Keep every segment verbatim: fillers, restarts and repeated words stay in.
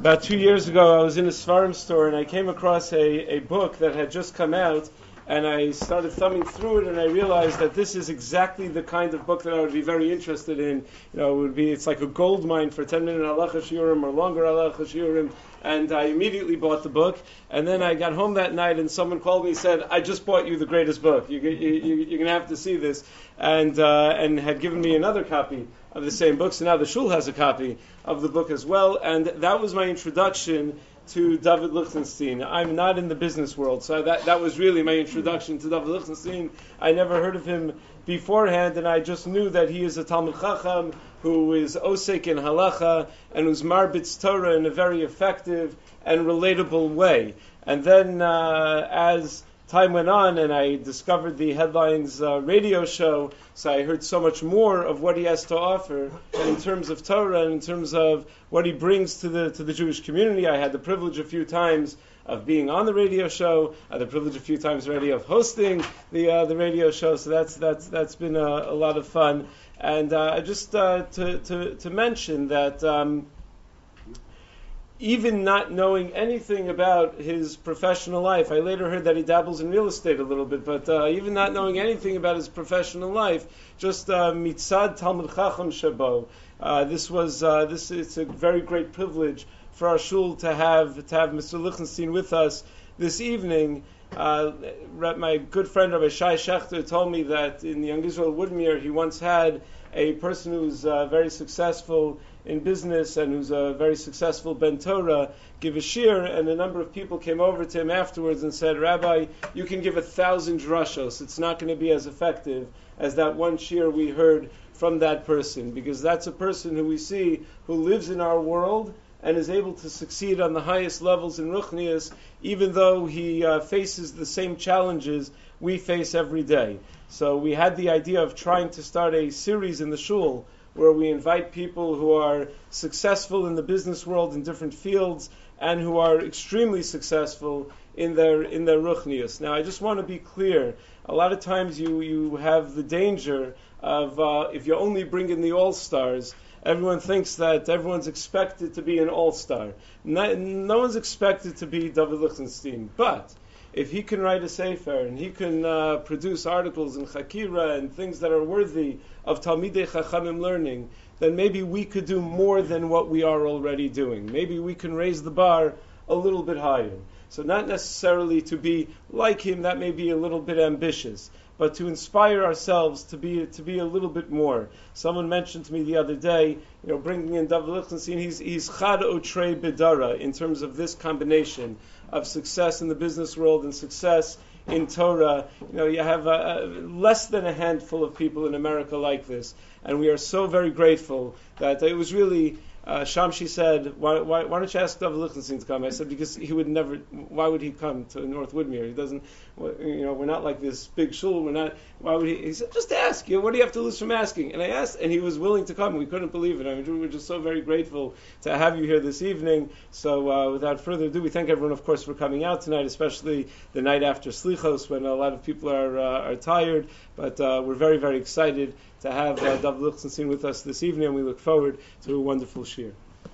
About two years ago, I was in a Svarim store and I came across a, a book that had just come out, and I started thumbing through it, and I realized that this is exactly the kind of book that I would be very interested in. You know, it would be it's like a gold mine for ten minute halacha shiurim or longer halacha shiurim. And I immediately bought the book, and then I got home that night, and someone called me and said, "I just bought you the greatest book. You, you, you, you're going to have to see this," and uh, and had given me another copy of the same book. So now the shul has a copy of the book as well, and that was my introduction to David Lichtenstein. I'm not in the business world, so that that was really my introduction to David Lichtenstein. I never heard of him beforehand, and I just knew that he is a Talmud Chacham who is osek in halacha and who's marbitz Torah in a very effective and relatable way. And then uh, as time went on and I discovered the Headlines uh, radio show, so I heard so much more of what he has to offer in terms of Torah and in terms of what he brings to the to the Jewish community. I had the privilege a few times of being on the radio show. I had the privilege a few times already of hosting the uh, the radio show. So that's that's that's been a, a lot of fun. And uh, just uh, to, to to mention that um, even not knowing anything about his professional life, I later heard that he dabbles in real estate a little bit. But uh, even not knowing anything about his professional life, just uh, mitzad Talmud Chacham Shabo. Uh, this was uh, this. It's a very great privilege for our shul to have to have Mister Lichtenstein with us this evening. Uh, my good friend Rabbi Shai Shechter told me that in the Young Israel Woodmere he once had a person who's uh, very successful in business and who's a very successful Ben Torah give a shir, and a number of people came over to him afterwards and said, "Rabbi, you can give a thousand drushos. It's not going to be as effective as that one shir we heard from that person, because that's a person who we see who lives in our world and is able to succeed on the highest levels in Ruchnius, even though he uh, faces the same challenges we face every day." So we had the idea of trying to start a series in the shul where we invite people who are successful in the business world in different fields and who are extremely successful in their in their Ruchnius. Now, I just want to be clear. A lot of times you, you have the danger of, uh, if you only bring in the all-stars, everyone thinks that everyone's expected to be an all-star. No, no one's expected to be David Lichtenstein. But if he can write a sefer and he can uh, produce articles in Chakira and things that are worthy of Talmidei Chachamim learning, then maybe we could do more than what we are already doing. Maybe we can raise the bar a little bit higher. So not necessarily to be like him, that may be a little bit ambitious, but to inspire ourselves to be to be a little bit more. Someone mentioned to me the other day, you know, bringing in David Lichtenstein, he's he's chad otrei bedara in terms of this combination of success in the business world and success in Torah. You know, you have a, a, less than a handful of people in America like this, and we are so very grateful that it was really. Uh, Shamshi said, why, why, why don't you ask David Lichtenstein to come? I said, because he would never, why would he come to North Woodmere? He doesn't, you know, we're not like this big shul, we're not, why would he? He said, just ask, you know, what do you have to lose from asking? And I asked, and he was willing to come. We couldn't believe it. I mean, we're just so very grateful to have you here this evening. So uh, without further ado, we thank everyone, of course, for coming out tonight, especially the night after Slichos, when a lot of people are, uh, are tired. But uh, we're very, very excited to have uh, David Lichtenstein with us this evening, and we look forward to a wonderful shir.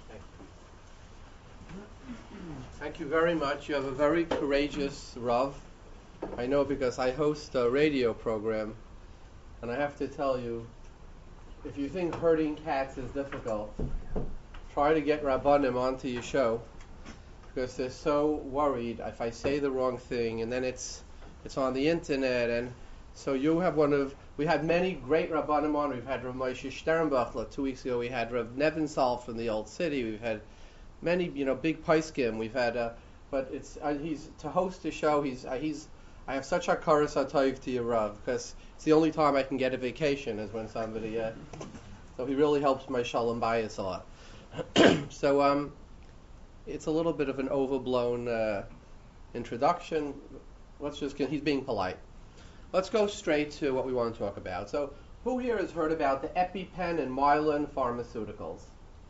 Thank you very much. You have a very courageous Rav. I know because I host a radio program, and I have to tell you, if you think herding cats is difficult, try to get Rabbanim onto your show, because they're so worried if I say the wrong thing, and then it's it's on the internet, and so you have one of, we had many great Rabbanim on. We've had Rav Moshe Sternbachler. Two weeks ago we had Rav Nebenzahl from the Old City. We've had many, you know, big Paiskim. We've had, uh, but it's, uh, he's, to host the show, he's, uh, he's, I have such a karas hatoiv to your Rav, because it's the only time I can get a vacation is when somebody, uh, so he really helps my shalom bayis a lot. So, um, it's a little bit of an overblown, uh, introduction. Let's just get, he's being polite. Let's go straight to what we want to talk about. So, who here has heard about the EpiPen and Mylan pharmaceuticals?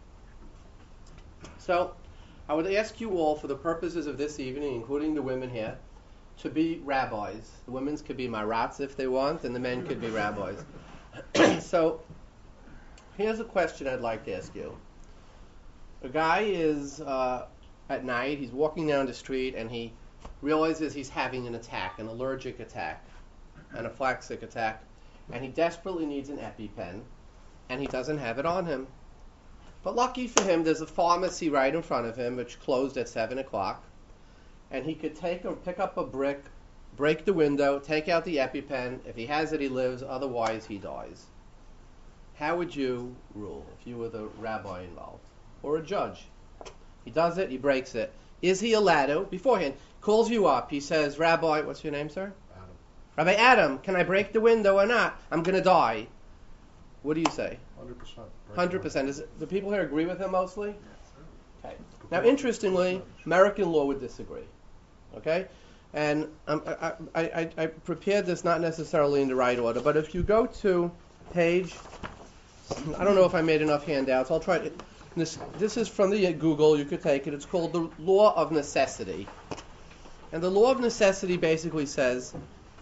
So, I would ask you all, for the purposes of this evening, including the women here, to be rabbis. The women could be marats if they want, and the men could be rabbis. So, here's a question I'd like to ask you. A guy is uh, at night, he's walking down the street, and he realizes he's having an attack, an allergic attack, anaphylactic attack, and he desperately needs an EpiPen, and he doesn't have it on him. But lucky for him, there's a pharmacy right in front of him, which closed at seven o'clock, and he could take or pick up a brick, break the window, take out the EpiPen. If he has it, he lives. Otherwise, he dies. How would you rule if you were the rabbi involved or a judge? He does it. He breaks it. Is he allowed to, beforehand, calls you up. He says, Rabbi, what's your name, sir? Adam. Rabbi Adam, can I break the window or not? I'm going to die. What do you say? one hundred percent. one hundred percent. Is it, do people here agree with him mostly? Okay. Now, interestingly, American law would disagree. Okay? And um, I, I, I, I prepared this not necessarily in the right order, but if you go to page, I don't know if I made enough handouts. I'll try to. This, this is from the Google. You could take it. It's called the Law of Necessity. And the Law of Necessity basically says,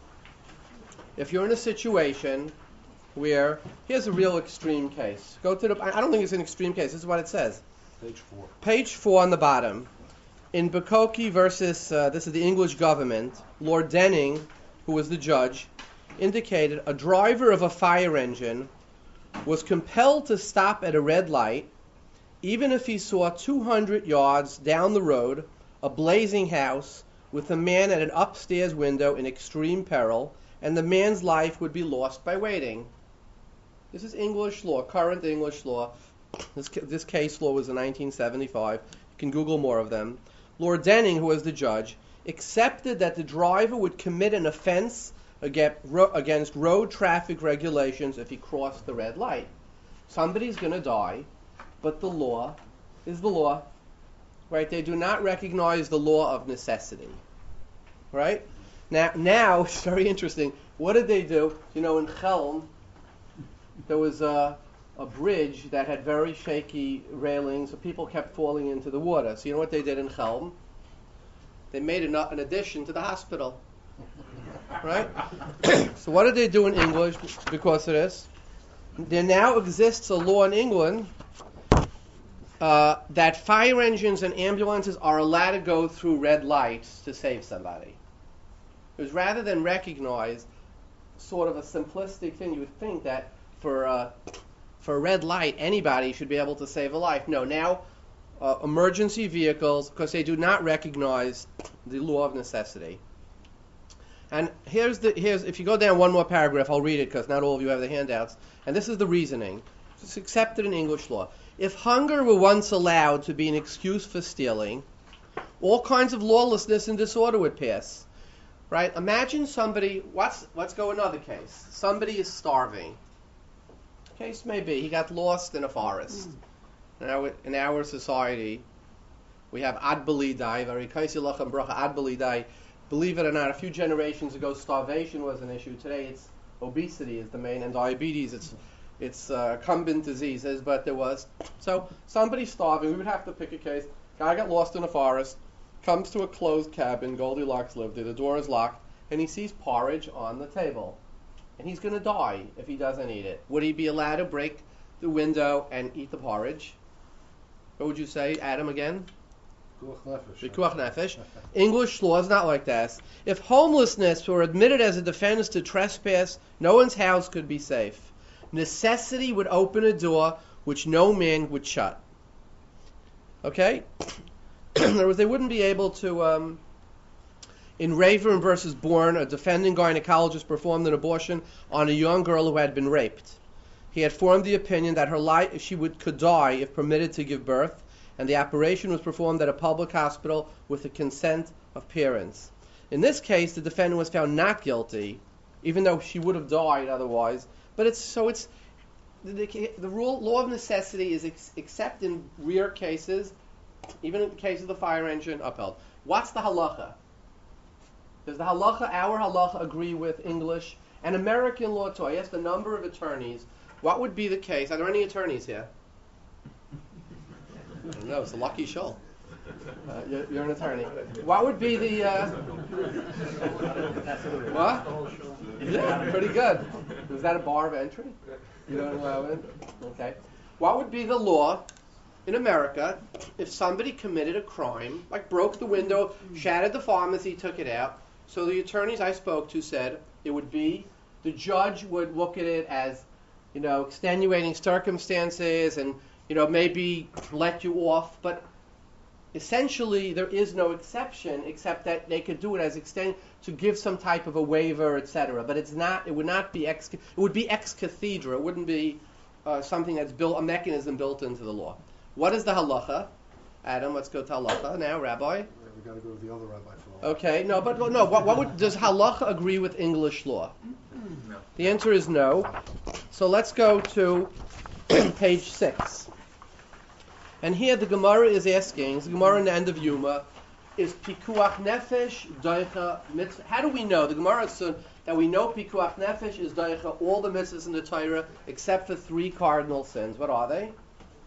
if you're in a situation where, here's a real extreme case. Go to the, I don't think it's an extreme case. This is what it says. Page four. Page four on the bottom. In Bukoki versus, uh, this is the English government, Lord Denning, who was the judge, indicated a driver of a fire engine was compelled to stop at a red light even if he saw two hundred yards down the road a blazing house with a man at an upstairs window in extreme peril, and the man's life would be lost by waiting. This is English law, current English law. This, this case law was in nineteen seventy-five. You can Google more of them. Lord Denning, who was the judge, accepted that the driver would commit an offense against road traffic regulations if he crossed the red light. Somebody's going to die, but the law is the law. Right? They do not recognize the law of necessity. Right? Now, now it's very interesting. What did they do? You know, in Chelm, there was a, a bridge that had very shaky railings, so people kept falling into the water. So you know what they did in Chelm? They made an, an addition to the hospital. Right? So what did they do in English because of this? There now exists a law in England uh, that fire engines and ambulances are allowed to go through red lights to save somebody. Because rather than recognize sort of a simplistic thing, you would think that for uh, for a red light, anybody should be able to save a life. No, now uh, emergency vehicles, because they do not recognize the law of necessity. And here's the here's if you go down one more paragraph, I'll read it because not all of you have the handouts. And this is the reasoning. It's accepted in English law. If hunger were once allowed to be an excuse for stealing, all kinds of lawlessness and disorder would pass. Right? Imagine somebody. Let's let's go another case. Somebody is starving. Case may be he got lost in a forest. Now in our society, we have ad belidai, very kaisi lachem bracha ad belidai. Believe it or not, a few generations ago, starvation was an issue. Today, it's obesity is the main, and diabetes. It's it's uh, incumbent diseases, but there was. So somebody's starving. We would have to pick a case. Guy got lost in a forest, comes to a closed cabin. Goldilocks lived there. The door is locked, and he sees porridge on the table, and he's going to die if he doesn't eat it. Would he be allowed to break the window and eat the porridge? What would you say, Adam, again? Pikuach nefesh. English law is not like that. If homelessness were admitted as a defense to trespass, no one's house could be safe. Necessity would open a door which no man would shut. Okay? In other words, they wouldn't be able to. Um, in Raven versus Bourne, a defending gynecologist performed an abortion on a young girl who had been raped. He had formed the opinion that her life, she would could die if permitted to give birth, and the operation was performed at a public hospital with the consent of parents. In this case, the defendant was found not guilty, even though she would have died otherwise. But it's so it's the, the rule law of necessity is ex, except in rare cases, even in the case of the fire engine, upheld. What's the halacha? Does the halacha, our halacha, agree with English and American law too? I asked a number of attorneys, what would be the case? Are there any attorneys here? I don't know, it's a lucky show. Uh, you're, you're an attorney. What would be the... Uh, what? Yeah, pretty good. Was that a bar of entry? You don't allow it? Okay. What would be the law in America, if somebody committed a crime, like broke the window, shattered the pharmacy, took it out, so the attorneys I spoke to said it would be, the judge would look at it as, you know, extenuating circumstances and, you know, maybe let you off, but essentially there is no exception except that they could do it as extend to give some type of a waiver, et cetera. But it's not, it would not be ex, it would be ex cathedra. It wouldn't be uh, something that's built, a mechanism built into the law. What is the halacha? Adam, let's go to halacha now, Rabbi. We got to go to the other rabbi for law. Okay, no, but no. What, what would, does halacha agree with English law? No. The answer is no. So let's go to page six. And here the Gemara is asking, the Gemara in the end of Yuma, is pikuach nefesh doicha mitzvah? How do we know? The Gemara says that we know pikuach nefesh is doicha all the mitzvahs in the Torah except for three cardinal sins. What are they?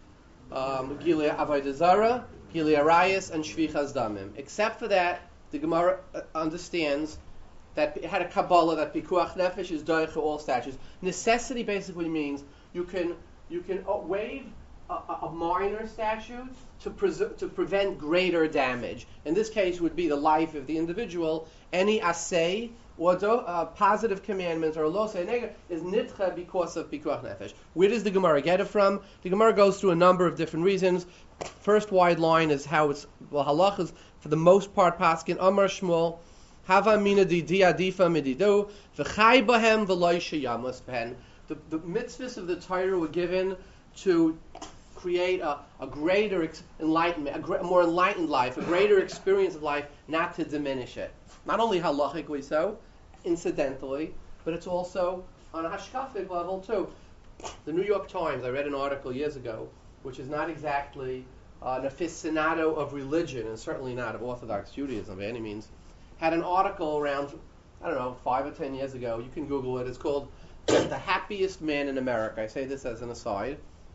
Um, Gilia avodah zara, Gilia arayis, and shvichas damim. Except for that, the Gemara uh, understands that it had a Kabbalah that pikuach nefesh is doicha all statutes. Necessity basically means you can you can uh, waive a, a minor statute to pres- to prevent greater damage. In this case, would be the life of the individual. Any asay or do, uh, positive commandments or lo say nega is nitcha because of pikuach nefesh. Where does the Gemara get it from? The Gemara goes through a number of different reasons. First wide line is how it's well halachas for the most part paskin Amar Shmuel hava mina di diadifa mididu v'chai bahem v'loy sheyamus ben. The the mitzvahs of the Torah were given to create a, a greater ex- enlightenment, a, gr- a more enlightened life, a greater experience of life, not to diminish it. Not only halachically so, incidentally, but it's also on a hashkafic level too. The New York Times, I read an article years ago, which is not exactly uh, an aficionado of religion, and certainly not of Orthodox Judaism by any means, had an article around, I don't know, five or ten years ago. You can Google it. It's called The Happiest Man in America. I say this as an aside.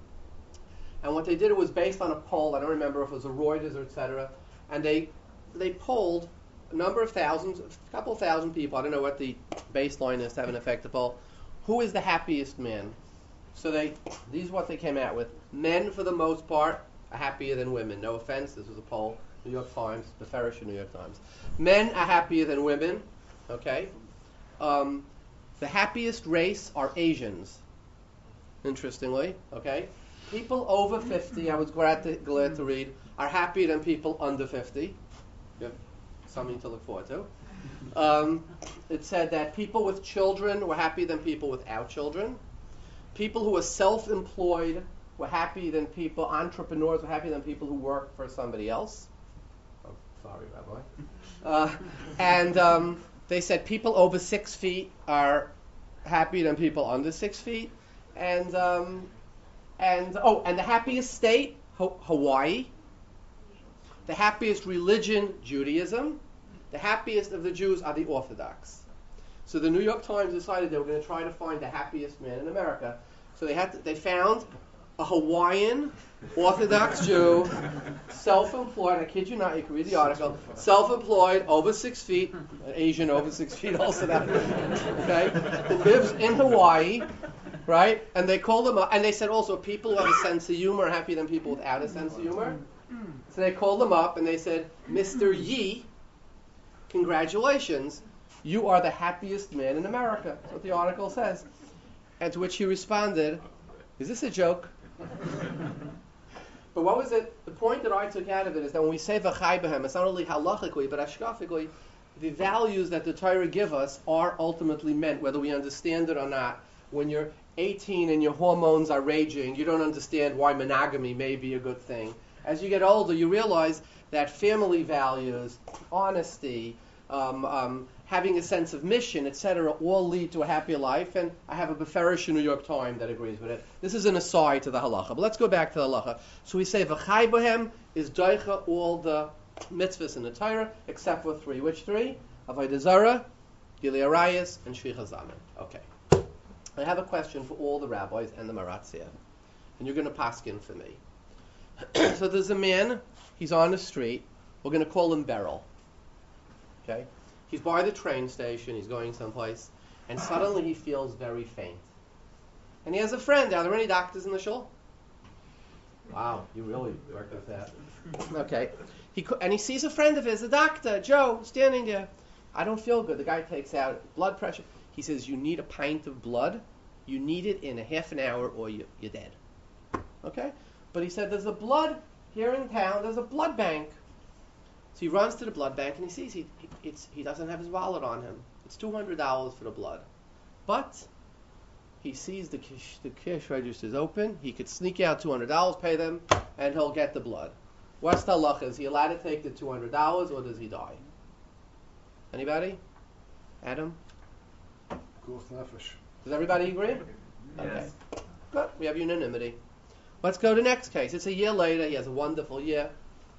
And what they did, it was based on a poll. I don't remember if it was a Reuters or et cetera. And they they polled a number of thousands, a couple of thousand people. I don't know what the baseline is to have an effective poll. Who is the happiest man? So they these are what they came out with. Men, for the most part, are happier than women. No offense, this was a poll. New York Times, the Farish New York Times. Men are happier than women. Okay. Um, the happiest race are Asians. Interestingly, okay. People over fifty, I was glad to, glad to read, are happier than people under fifty. You have something to look forward to. Um, it said that people with children were happier than people without children. People who are self-employed were happier than people, entrepreneurs were happier than people who work for somebody else. Oh, sorry, Rabbi. Uh, and um, they said people over six feet are happier than people under six feet. And... Um, And oh, and the happiest state, Ho- Hawaii. The happiest religion, Judaism. The happiest of the Jews are the Orthodox. So the New York Times decided they were going to try to find the happiest man in America. So they had to, they found a Hawaiian Orthodox Jew, self-employed. I kid you not, you can read the article. Self-employed, over six feet, an Asian over six feet also. That okay, who lives in Hawaii. Right? And they called them up, and they said also people who have a sense of humor are happier than people without a sense of humor. So they called them up and they said, Mister Yee, congratulations, you are the happiest man in America. That's what the article says. And to which he responded, is this a joke? But what was it? The point that I took out of it is that when we say v'chai b'hem, it's not only halachically, but ashkafically, the values that the Torah give us are ultimately meant, whether we understand it or not. When you're eighteen and your hormones are raging, you don't understand why monogamy may be a good thing. As you get older, you realize that family values, honesty, um, um, having a sense of mission, et cetera, all lead to a happier life. And I have a Beferish New York Times that agrees with it. This is an aside to the halacha. But let's go back to the halacha. So we say v'chai bohem is doicha all the mitzvahs in the Torah except for three. Which three? Avodah zara, Gilia arayis, and shvichas damim. Okay. I have a question for all the rabbis and the Maratzia, and you're going to paskin for me. So there's a man, he's on the street, we're going to call him Beryl. Okay? He's by the train station, he's going someplace, and suddenly he feels very faint. And he has a friend. Are there any doctors in the shul? Wow, you really worked with that. Okay. He co- and he sees a friend of his, a doctor, Joe, standing there. I don't feel good. The guy takes out blood pressure. He says, you need a pint of blood. You need it in a half an hour or you, you're dead. Okay? But he said, there's a blood here in town. There's a blood bank. So he runs to the blood bank and he sees he, it's, he doesn't have his wallet on him. It's two hundred dollars for the blood. But he sees the cash, the cash register is open. He could sneak out two hundred dollars, pay them, and he'll get the blood. What's the halacha? Is he allowed to take the two hundred dollars or does he die? Anybody? Adam? Guf nefesh. Does everybody agree? Yes. Okay. Good. We have unanimity. Let's go to the next case. It's a year later. He has a wonderful year.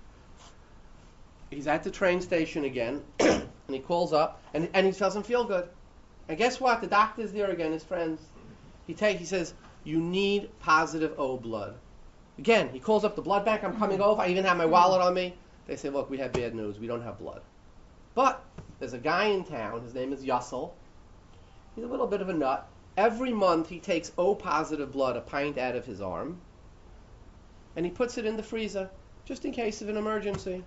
He's at the train station again, and he calls up, and, and he doesn't feel good. And guess what? The doctor's there again, his friends. He take, he says, you need positive O blood. Again, he calls up the blood bank. I'm coming over. I even have my wallet on me. They say, look, we have bad news. We don't have blood. But there's a guy in town. His name is Yassel. He's a little bit of a nut. Every month he takes O positive blood, a pint out of his arm, and he puts it in the freezer just in case of an emergency.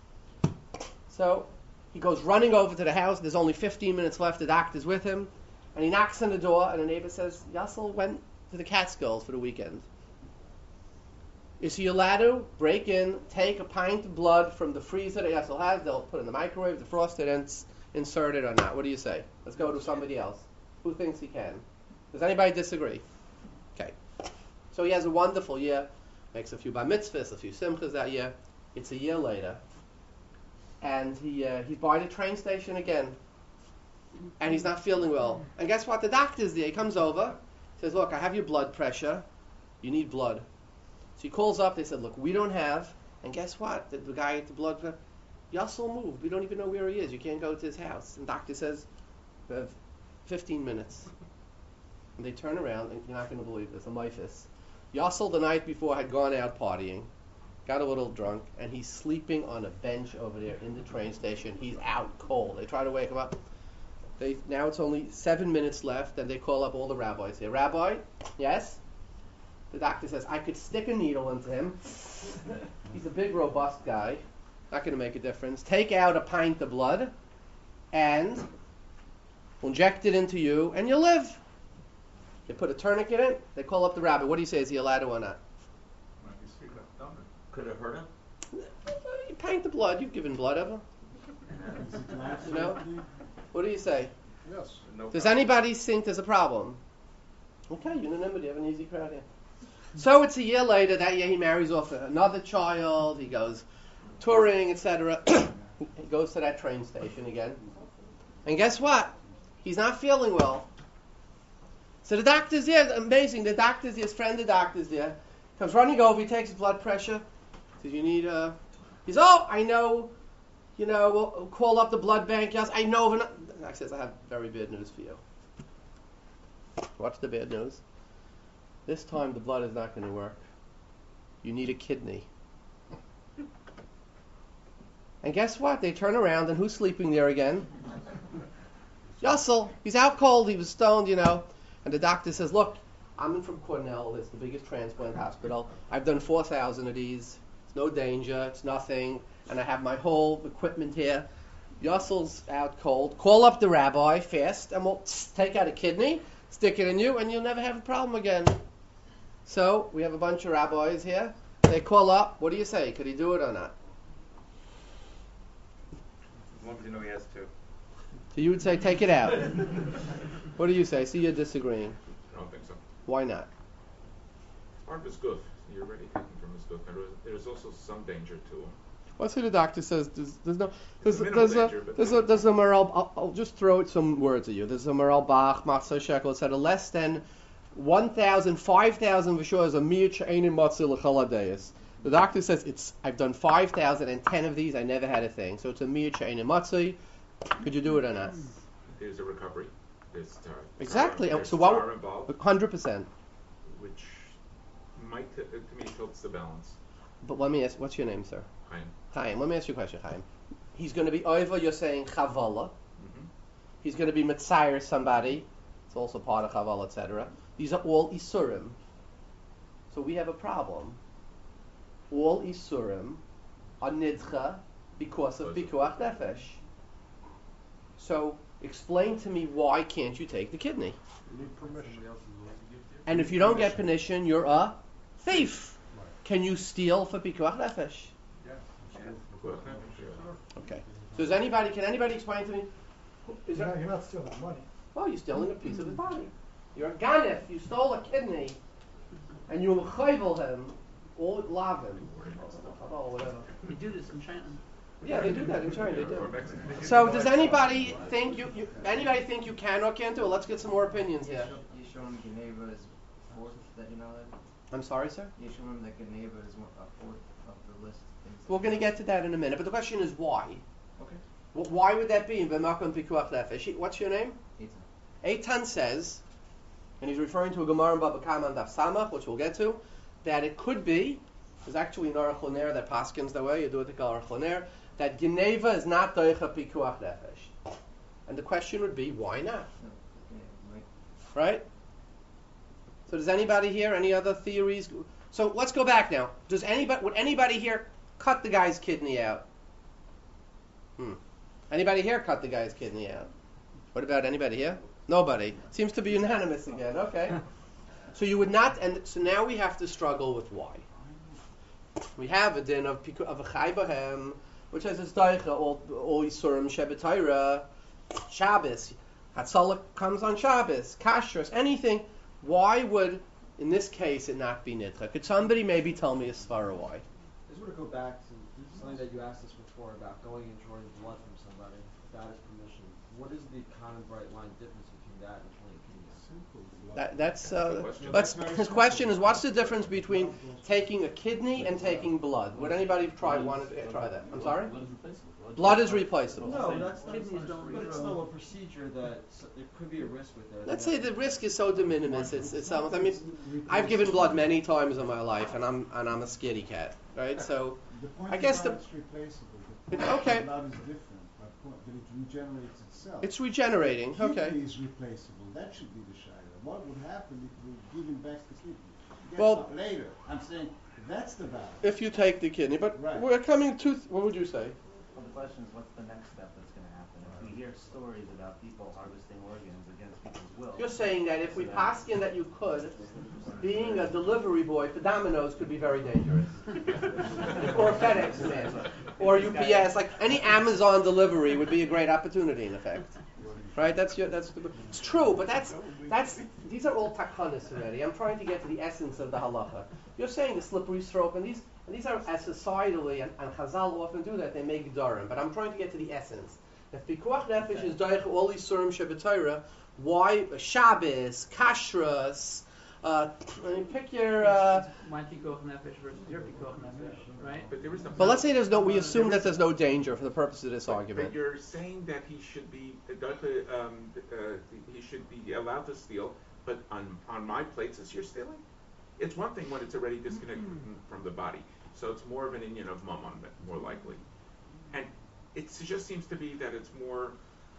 So he goes running over to the house. There's only fifteen minutes left. The doctor's with him. And he knocks on the door, and the neighbor says, Yassel went to the Catskills for the weekend. Is he allowed to break in, take a pint of blood from the freezer that Yassel has? They'll put it in the microwave, defrost it, and s- insert it or not. What do you say? Let's go to somebody else. Who thinks he can? Does anybody disagree? Okay. So he has a wonderful year. Makes a few bar mitzvahs, a few simchas that year. It's a year later. And he uh, he's by the train station again. And he's not feeling well. And guess what? The doctor's there. He comes over, says, look, I have your blood pressure. You need blood. So he calls up. They said, look, we don't have. And guess what? The, the guy at the blood pressure, Yassel moved. We don't even know where he is. You can't go to his house. And the doctor says, we have fifteen minutes. And they turn around, and you're not going to believe this, a mythus. Yassel the night before had gone out partying, got a little drunk, and he's sleeping on a bench over there in the train station. He's out cold. They try to wake him up. They now it's only seven minutes left, and they call up all the rabbis here. Rabbi, yes? The doctor says, I could stick a needle into him. He's a big, robust guy. Not going to make a difference. Take out a pint of blood, and we'll inject it into you, and you'll live. They put a tourniquet in. They call up the rabbi. What do you say? Is he allowed to or not? Could it hurt him? You pint of blood. You've given blood ever? No? What do you say? Yes. No Does problem. anybody think there's a problem? Okay, unanimity. You have an easy crowd here. So it's a year later. That year he marries off another child. He goes touring, et cetera. He goes to that train station again. And guess what? He's not feeling well. So the doctor's there. Amazing. The doctor's there. His friend, the doctor's there. Comes running over. He takes his blood pressure. Says, you need a... He says, oh, I know. You know, we'll, we'll call up the blood bank. Yes, I know. Of an... The doctor says, I have very bad news for you. What's the bad news? This time the blood is not going to work. You need a kidney. And guess what? They turn around, and who's sleeping there again? Yassel. He's out cold. He was stoned, you know. And the doctor says, look, I'm in from Cornell. It's the biggest transplant hospital. I've done four thousand of these. It's no danger. It's nothing. And I have my whole equipment here. Yassel's out cold. Call up the rabbi fast, and we'll take out a kidney, stick it in you, and you'll never have a problem again. So we have a bunch of rabbis here. They call up. What do you say? Could he do it or not? As long as you know he has to. So you would say, take it out. What do you say? See, you're disagreeing. I don't think so. Why not? It's part of his goof. You're already taking from his goof. And there's also some danger to him. What's what the doctor says? There's, there's no. There's, minimal there's, danger, a, but there's, no. a, there's a Maral. I'll, I'll just throw some words at you. There's a Maral Bach, Matzah Shekel, et cetera. Less than one thousand, five thousand for sure is a mir che'einin matzah l'chaladeis. The doctor says it's. I've done five thousand and ten of these. I never had a thing. So it's a mir che'einin matzah. Could you do it or not? There's a recovery. There's tar- Exactly. tar- And so there's what- tar involved, Hundred percent. which might, t- to me, tilts the balance. But let me ask. What's your name, sir? Chaim. Chaim. Let me ask you a question, Chaim. He's going to be over. You're saying chavala. Mm-hmm. He's going to be mitzayir somebody. It's also part of chavala, et cetera. These are all isurim. So we have a problem. all isurim are nidcha because of pikuach nefesh. So explain to me, why can't you take the kidney? You need permission. And if you don't get permission, you're a thief. Right. Can you steal for pikuach nefesh? Okay. So does anybody? Can anybody explain to me? Is You're there, not, you're not stealing money. well, you're stealing a piece of his body. You're a ganef. You stole a kidney, and you chayvel him or lave him, or whatever. We do this in China. Yeah, they do that in China. They do. Or Mexican. So does anybody think you, you anybody think you can or can't do it? Let's get some more opinions here. You show him Geneva is fourth that you know that? I'm sorry, sir. You show him that Geneva is one- a fourth of the list of things. We're going to get to that in a minute, but the question is why? Okay. Well, why would that be in B'makom Pikuach Nefesh? What's your name? Eitan. Eitan says, and he's referring to a Gemara in Baba Kama and Daf Samach, which we'll get to, that it could be, there's actually an Aruch LaNer that paskins the way, you do it to Aruch LaNer, that Geneva is not Doicha Pikuach Nefesh. And the question would be, why not? No, okay, right. Right? So does anybody here, any other theories? So let's go back now. Does anybody, would anybody here cut the guy's kidney out? Hmm. Anybody here cut the guy's kidney out? What about anybody here? Nobody. Seems to be unanimous again. Okay. So you would not, and so now we have to struggle with why. We have a din of piku, of a chai bahem, which has its daicha, all all yisurim shebetayra, Shabbos. Hatzalah comes on Shabbos, kashrus, anything. Why would, in this case, it not be nidcha? Could somebody maybe tell me a svara why? I just want to go back to something that you asked us before about going and drawing blood from somebody without his permission. What is the common bright line difference between that and drawing kidneys? Simple. That, that's uh, question. let's, That's very his question is, what's the difference between taking a kidney and taking blood? Would anybody try want to try that? I'm sorry. Blood is replaceable. No, that's not. Kidneys don't But it's regrow. still a procedure that s- there could be a risk with it. Let's say the risk is so de minimis. It's, it's almost, I mean, I've given blood many times in my life, and I'm and I'm a scaredy cat, right? So The point I guess is the- not it's replaceable. The It's point okay. of blood is different, but point that it regenerates itself. it's regenerating. Kidney Okay. is replaceable. That should be the shayla. What would happen if we give him back the kidney? Guess Well- what? Later. I'm saying that's the value. If you take the kidney, but Right. we're coming to. What would you say? Well, the question is, what's the next step that's going to happen? If we hear stories about people harvesting organs against people's will. You're saying that if we paskin that you could, being a delivery boy for Domino's could be very dangerous. Or a FedEx man. Or U P S. Like any Amazon delivery would be a great opportunity in effect. Right? That's your that's the, it's true, but that's that's these are all takanas already. I'm trying to get to the essence of the halacha. You're saying the slippery slope, and these and these are as societally and, and Chazal often do that, they make darim, but I'm trying to get to the essence. If Pikuach Nefesh is Daich all these Surim Shebetayra, why Shabbos, Kashrus, uh, I mean, pick your. Uh, My pikuach nefesh versus your pikuach nefesh, right? But there is no. but let's say there's no. We assume that there's no danger for the purpose of this But- argument. But you're saying that he should be uh, um, uh, he should be allowed to steal, but on on my plates, as you're stealing, it's one thing when it's already disconnected from, from the body. So it's more of an Indian of mammon, more likely, and it just seems to be that it's more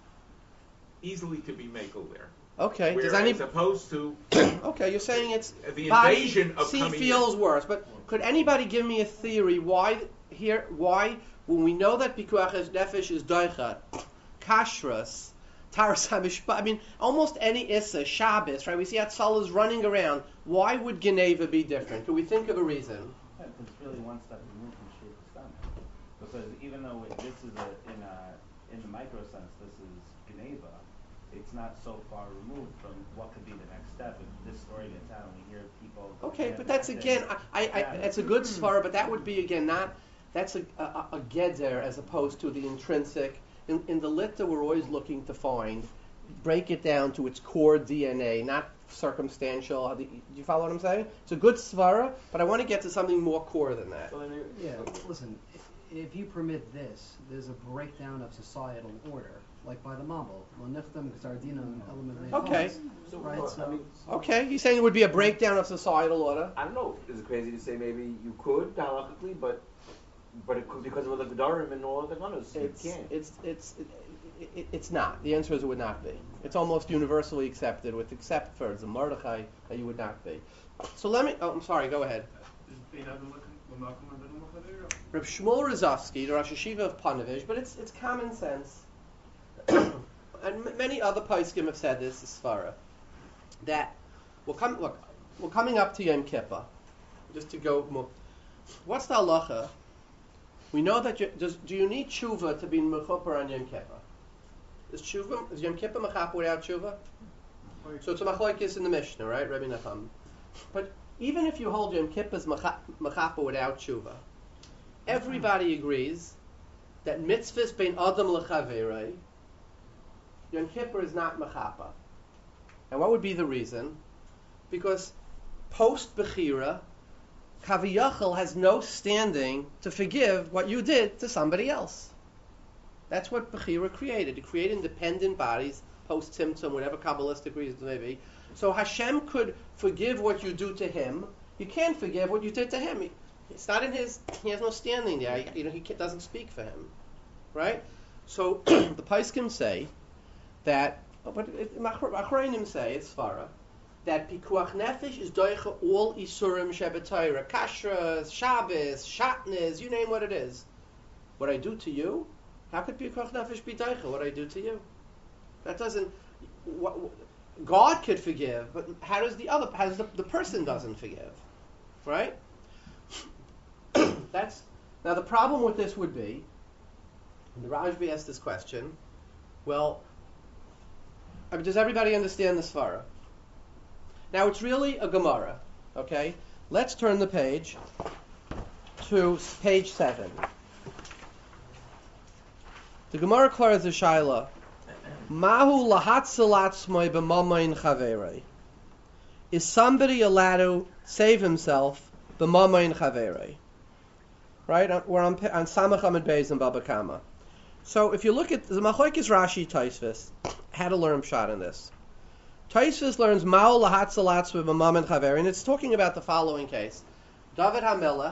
easily to be makel there. Okay. Whereas Does any? as opposed to Okay, you're saying it's the body invasion of C coming feels in. worse, but could anybody give me a theory why here why when we know that pikuach nefesh is doichat, kashrus, taras hamishpat, I mean almost any issa Shabbos, right? We see Hatzalah running around. Why would Geneva be different? Could we think of a reason? Yeah, it's really one step removed from Shir Stam. Because even though it, this is a, in a, in the micro sense, this is Geneva, it's not so far removed from what could be the next step. If this story gets out and we hear people... Okay, yeah, but that's acting- again, I, I, I Yeah. that's a good svara, but that would be again not, that's a, a, a geder as opposed to the intrinsic. In, in the litta, we're always looking to find, break it down to its core D N A, not circumstantial. Do you follow what I'm saying? It's a good svara, but I want to get to something more core than that. Yeah, listen, if, if you permit this, there's a breakdown of societal order, like by the Mambal. Okay. Right, so, Okay, he's saying it would be a breakdown of societal order. I don't know. Is it crazy to say maybe you could halachically, but but it could because of the gedarim and all the gunners. You It's can't. it's it's it, it, it's not. The answer is it would not be. It's almost universally accepted, with except for the Mordechai, that you would not be. So let me. Oh, I'm sorry. Go ahead. Is Bein Adam looking? Reb Shmuel Rozovsky, the Rosh Hashiva of Panovich, but it's it's common sense. And m- many other poskim have said this, is Svara, that we're, com- look, we're coming up to Yom Kippur. Just to go more. What's the halacha? We know that you, does, do you need tshuva to be mechuper on Yom Kippur? Is tshuva, is Yom Kippur mechaper without tshuva? So it's a machlokes in the Mishnah, right, Rabbi Nachum? But even if you hold Yom Kippur's mechaper without tshuva, everybody agrees that mitzvahs bein adam lechaverei, Yom Kippur is not mechaper. And what would be the reason? Because post bechira, Kaviyachal has no standing to forgive what you did to somebody else. That's what Bechira created. It created independent bodies, post-Tzimtzum, whatever Kabbalistic reasons may be. So Hashem could forgive what you do to him. You can't forgive what you did to him. It's not in his, he has no standing there. You know, he doesn't speak for him. Right? So the Paiskim say that, but Achrayim say, it's Svara, that Pikuach Nefesh is doicha all Isurim Shebetayra, Kashras, Shabbos, Shatnez, you name what it is. What I do to you, how could Pikuach Nefesh be doicha, what I do to you? That doesn't, what, God could forgive, but how does the other, how does the, the person doesn't forgive? Right? That's, now the problem with this would be, and the Rajbi asked this question, well, I mean, does everybody understand the Svara? Now it's really a Gemara, okay? Let's turn the page to page seven. The Gemara clears the Shaila. Mahu lahatzalatzmoi b'mamayin chaverei. Is somebody allowed to save himself b'mamayin chaverei? Right? We're on, on Samach Amid Beis and Baba Kama. So if you look at the Machlokes Rashi Tosfos, how to learn pshat in this. Tosfos learns Ma'u lahatzalatz with Mamam and Chaver, and it's talking about the following case. David HaMelech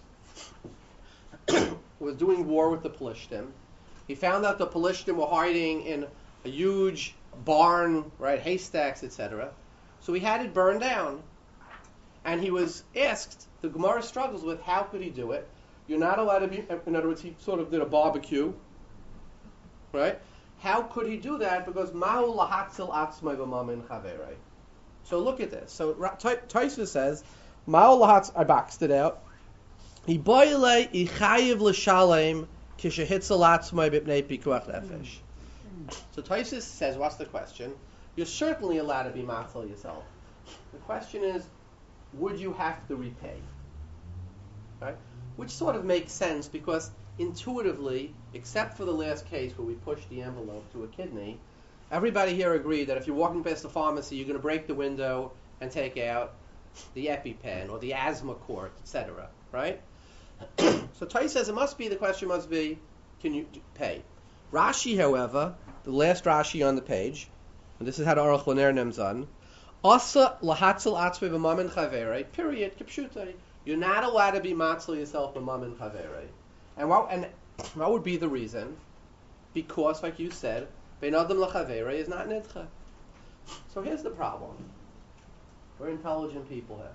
was doing war with the Pelishtim. He found out the Pelishtim were hiding in a huge barn, right, haystacks, et cetera. So he had it burned down. And he was asked, the Gemara struggles with how could he do it. You're not allowed to be, in other words, he sort of did a barbecue, right? How could he do that? Because Ma'u lahatzil atzmai b'mamin chaverei. So look at this. So Tosfos says, Ma'u lahatz, I boxed it out. He boile ichayiv l'shalem kishehitzel atzmai b'pnei pikuach nefesh. So Tosfos says, what's the question? You're certainly allowed to be matzil yourself. The question is, would you have to repay? Right? Which sort of makes sense because intuitively, except for the last case where we pushed the envelope to a kidney, everybody here agreed that if you're walking past the pharmacy, you're going to break the window and take out the EpiPen or the asthma quart, et cetera. Right? So Tosfos says it must be, the question must be, can you pay? Rashi, however, the last Rashi on the page, and this is how the Aruch Laner names on, Asa lahatzel atzve b'mamin chaverei, period, kipshutai. You're not allowed to be matzil yourself b'mamin chaverei. And what, and what would be the reason? Because, like you said, bein adam lachaverei is not nidcha. So here's the problem. We're intelligent people here.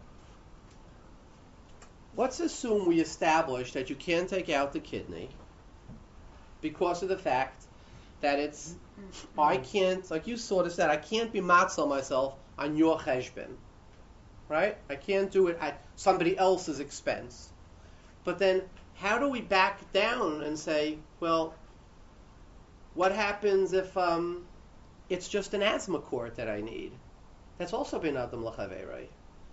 Let's assume we establish that you can't take out the kidney because of the fact that it's, I can't, like you sort of said, I can't be matzil myself on your cheshbon. Right? I can't do it at somebody else's expense. But then, how do we back down and say, well, what happens if um, it's just an asthma quart that I need? That's also ben adam lachaverei.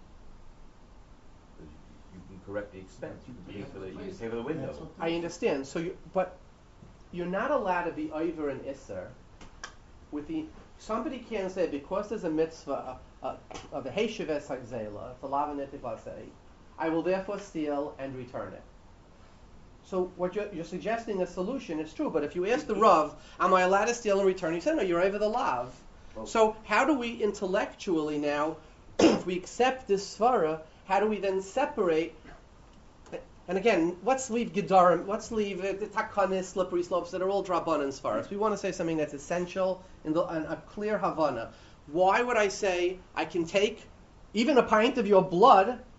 You can correct the expense. You can pay for the, you can pay for the window. I understand. So, you, but you're not allowed to be over an isser with the. Somebody can say because there's a mitzvah uh, uh, of the Heishaves Hagzela, the Lavanitik say, I will therefore steal and return it. So what you're, you're suggesting a solution, it's true, but if you ask the Rav, am I allowed to steal and return? He said, no, you're over the Lav. Well, so how do we intellectually now, if we accept this Svara, how do we then separate? And again, let's leave Gedarim, let's leave uh, the Takanis, slippery slopes that are all Drabanan Svaras. We want to say something that's essential in the, an, a clear Havana. Why would I say I can take even a pint of your blood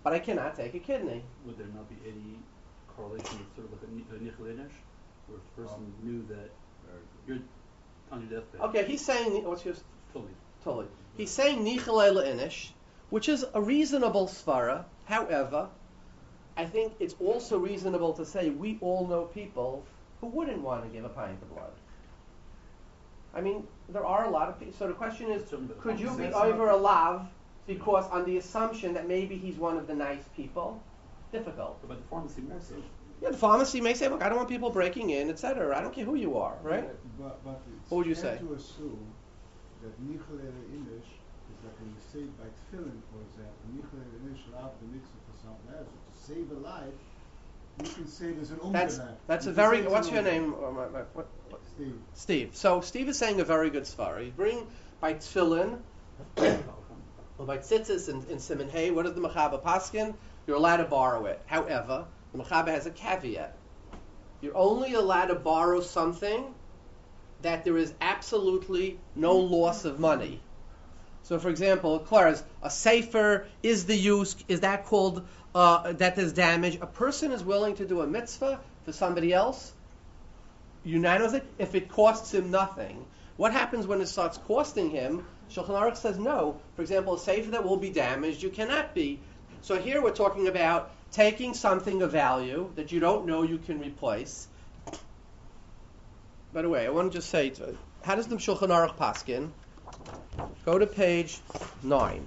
but I cannot take a kidney. Would there not be any correlation with sort of like a ni- a nichel inish, where if the person knew that you're on your deathbed? Okay, he's saying, what's your, Totally. totally. He's saying Nichalei Le'inish, which is a reasonable svara. However, I think it's also reasonable to say we all know people who wouldn't want to give a pint of blood. I mean, there are a lot of people. So the question is, could you be over a lav because on the assumption that maybe he's one of the nice people? Difficult. But the pharmacy more so. Yeah, the pharmacy may say, look, I don't want people breaking in, et cetera. I don't care who you are, right? But, but it's What would you fair say? to assume that Nichalei Inish is like when you say by tefillin, for example, Nichalei Inish allowed the mitzvah for something else. To save a life, you can say there's an That's umgenach. that's You a can very. say there's What's an your umgenach. name? Or my, my, what, what? Steve. Steve. So Steve is saying a very good svara. You bring by tefillin, or by tzitzis and, and siman hay. What is the Mechaba Paskin? You're allowed to borrow it. However, the Mechaba has a caveat. You're only allowed to borrow something that there is absolutely no loss of money. So, for example, Clara's a sefer is the use is that called uh, that there's damage? A person is willing to do a mitzvah for somebody else unanimously if it costs him nothing. What happens when it starts costing him? Shulchan Aruch says no. For example, a sefer that will be damaged, you cannot be. So here we're talking about taking something of value that you don't know you can replace. By the way, I want to just say, to, how does the Shulchan Aruch paskin? Go to page nine.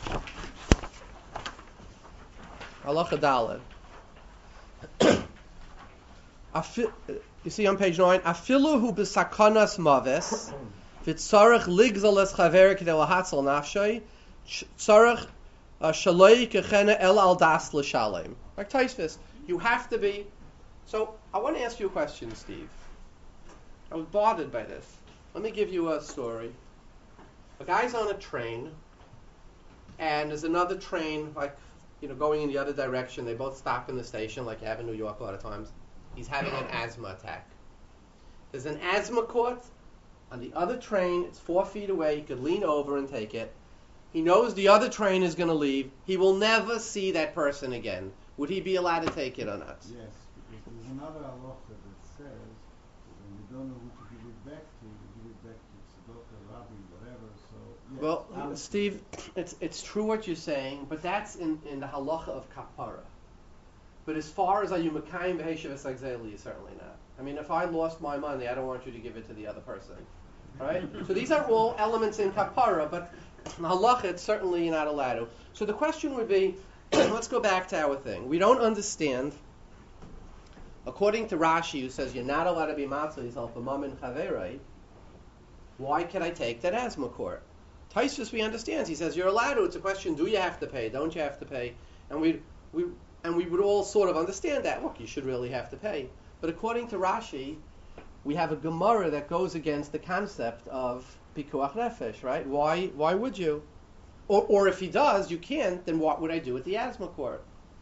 Halacha Daled. Afi- You see on page nine, Afilu hu b'sakanas maves, v'tzarech ligzal es chaver k'dei lahatzal nafshay, tzarech shaloi kechena el al das l'shalem. Like Taisvis, you have to be. So I want to ask you a question, Steve. I was bothered by this. Let me give you a story. A guy's on a train, and there's another train, like, you know, going in the other direction. They both stop in the station, like you have in New York a lot of times. He's having an asthma attack. There's an asthma court on the other train. It's four feet away. He could lean over and take it. He knows the other train is going to leave. He will never see that person again. Would he be allowed to take it or not? Yes, because there's another halacha that says when you don't know who to give it back to, you give it back to tzedakah, rabbi, whatever. So yes, Well, obviously- Steve, it's it's true what you're saying, but that's in, in the halacha of kapara. But as far as are you makayim v'heshav esagzeli, certainly not. I mean, if I lost my money, I don't want you to give it to the other person, right? So these are all elements in kapara, but in halacha, it's certainly not allowed to. So the question would be, let's go back to our thing. We don't understand, according to Rashi, who says you're not allowed to be matzah yourself a mamin chaverai, why could I take that asthma court? Taisvis, we understand. He says you're allowed to. It's a question: do you have to pay? Don't you have to pay? And we we and we would all sort of understand that. Look, you should really have to pay. But according to Rashi, we have a Gemara that goes against the concept of pikuach nefesh, right? Why why would you? Or or if he does, you can't. Then what would I do with the asthma court?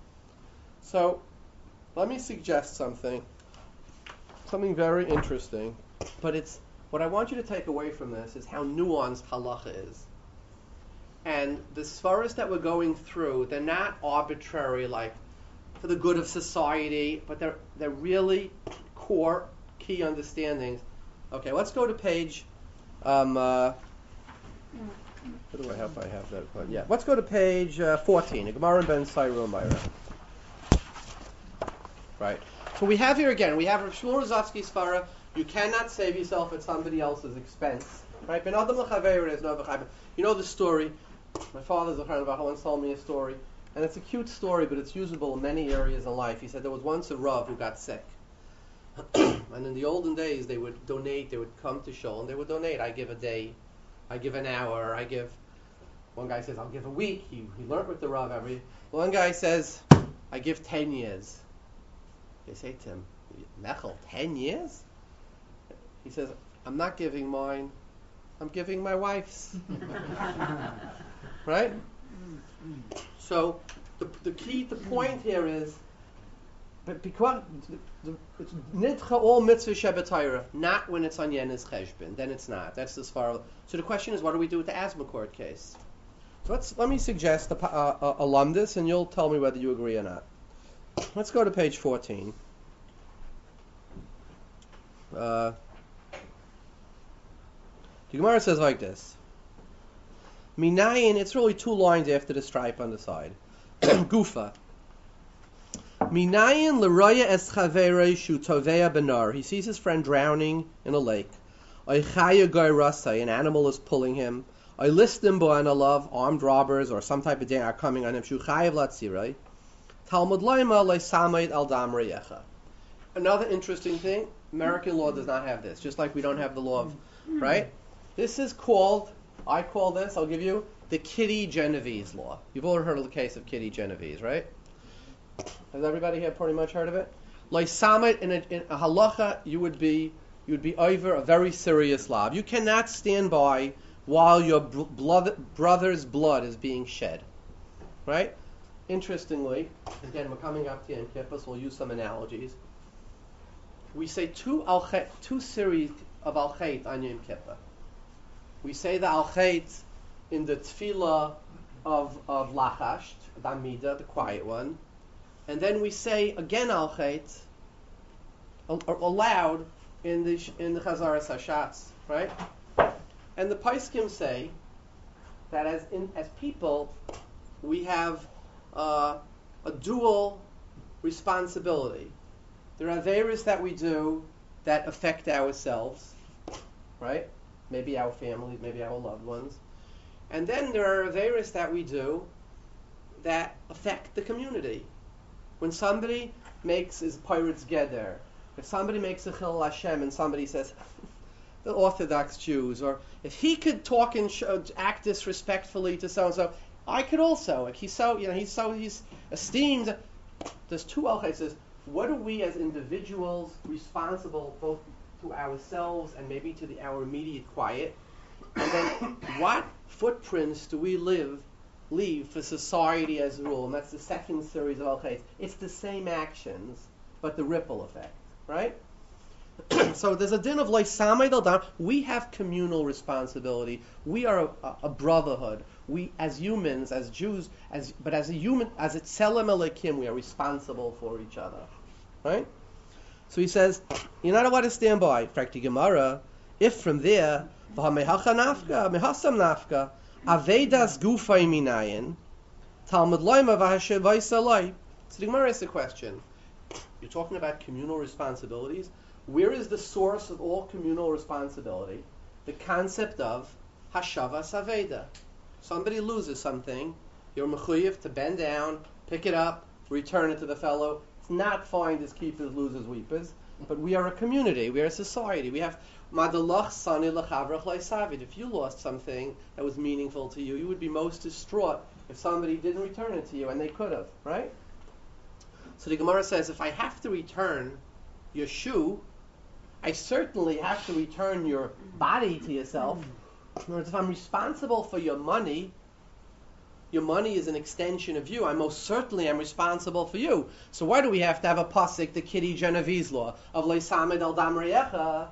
So let me suggest something, something very interesting. But it's what I want you to take away from this is how nuanced halacha is. And the svaras that we're going through, they're not arbitrary, like for the good of society, but they're they're really core, key understandings. Okay, let's go to page. Um, uh, what do I have? I have that one. Yeah, let's go to page uh, fourteen. Gemara ben Sayru Myra. Right. So we have here again. We have Rav Shmuel Rozovsky svara. You cannot save yourself at somebody else's expense. Right? Ben Adam l'chaver is no v'chayim. You know the story. My father Zachar once told me a story, and it's a cute story, but it's usable in many areas in life. He said there was once a Rav who got sick, and in the olden days they would donate. They would come to shul and they would donate. I give a day, I give an hour, I give. One guy says I'll give a week. He he learned with the Rav every. One guy says I give ten years. They say to him, Mechel, ten years? He says, I'm not giving mine, I'm giving my wife's. Right? So the the key, the point here is, but because it's nidcha all mitzvah shebetayra, not when it's on yenis cheshbon, then it's not. That's as far. So the question is, what do we do with the asthma court case? So let's, let me suggest a, a, a, a lumdus, and you'll tell me whether you agree or not. Let's go to page fourteen. Uh, the Gemara says like this. Minayin, it's really two lines after the stripe on the side. Gufa. Minayin l'roya es chaverei shu tovea benar. He sees his friend drowning in a lake. Oichaya goy rasai, an animal is pulling him. Oilistim bo analav, armed robbers or some type of day are coming on him. Shu chayav latzirai. Talmud loima leisamayit al dam reyecha. Another interesting thing, American law does not have this, just like we don't have the law of, right? This is called, I call this, I'll give you, the Kitty Genovese law. You've all heard of the case of Kitty Genovese, right? Has everybody here pretty much heard of it? Leisamayit, in a, in a halacha, you would be, you would be over a very serious law. You cannot stand by while your bl- blood, brother's blood is being shed, right? Interestingly, again, we're coming up to Yom Kippur, so we'll use some analogies. We say two al two series of al chait on Yom Kippur. We say the al chait in the tefillah of of lachash, the amida, the quiet one, and then we say again al chait aloud in the in the chazaras hashatz, right? And the Paiskim say that as in as people we have uh, a dual responsibility. There are averos that we do that affect ourselves, right? Maybe our families, maybe our loved ones. And then there are averos that we do that affect the community. When somebody makes his pirates geder, if somebody makes a chil Hashem and somebody says, the Orthodox Jews, or if he could talk and show, act disrespectfully to so-and-so, I could also. Like he's so, you know, he's so, he's esteemed. There's two al-chaises. What are we as individuals responsible both to ourselves and maybe to the our immediate quiet? And then what footprints do we live leave for society as a rule? And that's the second series of al-chais. It's the same actions, but the ripple effect, right? So there's a din of leisamay del dam. We have communal responsibility. We are a, a brotherhood. We, as humans, as Jews, as but as a human, as a tzelem elokim, we are responsible for each other, right? So he says, you're not allowed to stand by. Frakti Gemara, if from there, v'hamehacha nafka, mehasam nafka, avedas gufay minayin, Talmud loima v'hashevaisa. So the Gemara asks a question. You're talking about communal responsibilities. Where is the source of all communal responsibility? The concept of hashava saveda. Somebody loses something, you're mechuyev to bend down, pick it up, return it to the fellow. It's not finders, keepers, losers, weepers, but we are a community, we are a society. We have madalach sani lachavrach leisavid. If you lost something that was meaningful to you, you would be most distraught if somebody didn't return it to you, and they could have, right? So the Gemara says, if I have to return your shoe, I certainly have to return your body to yourself. In other words, if I'm responsible for your money, your money is an extension of you. I most certainly am responsible for you. So why do we have to have a pasuk, the Kitty Genovese law of leisamed al dam reyecha?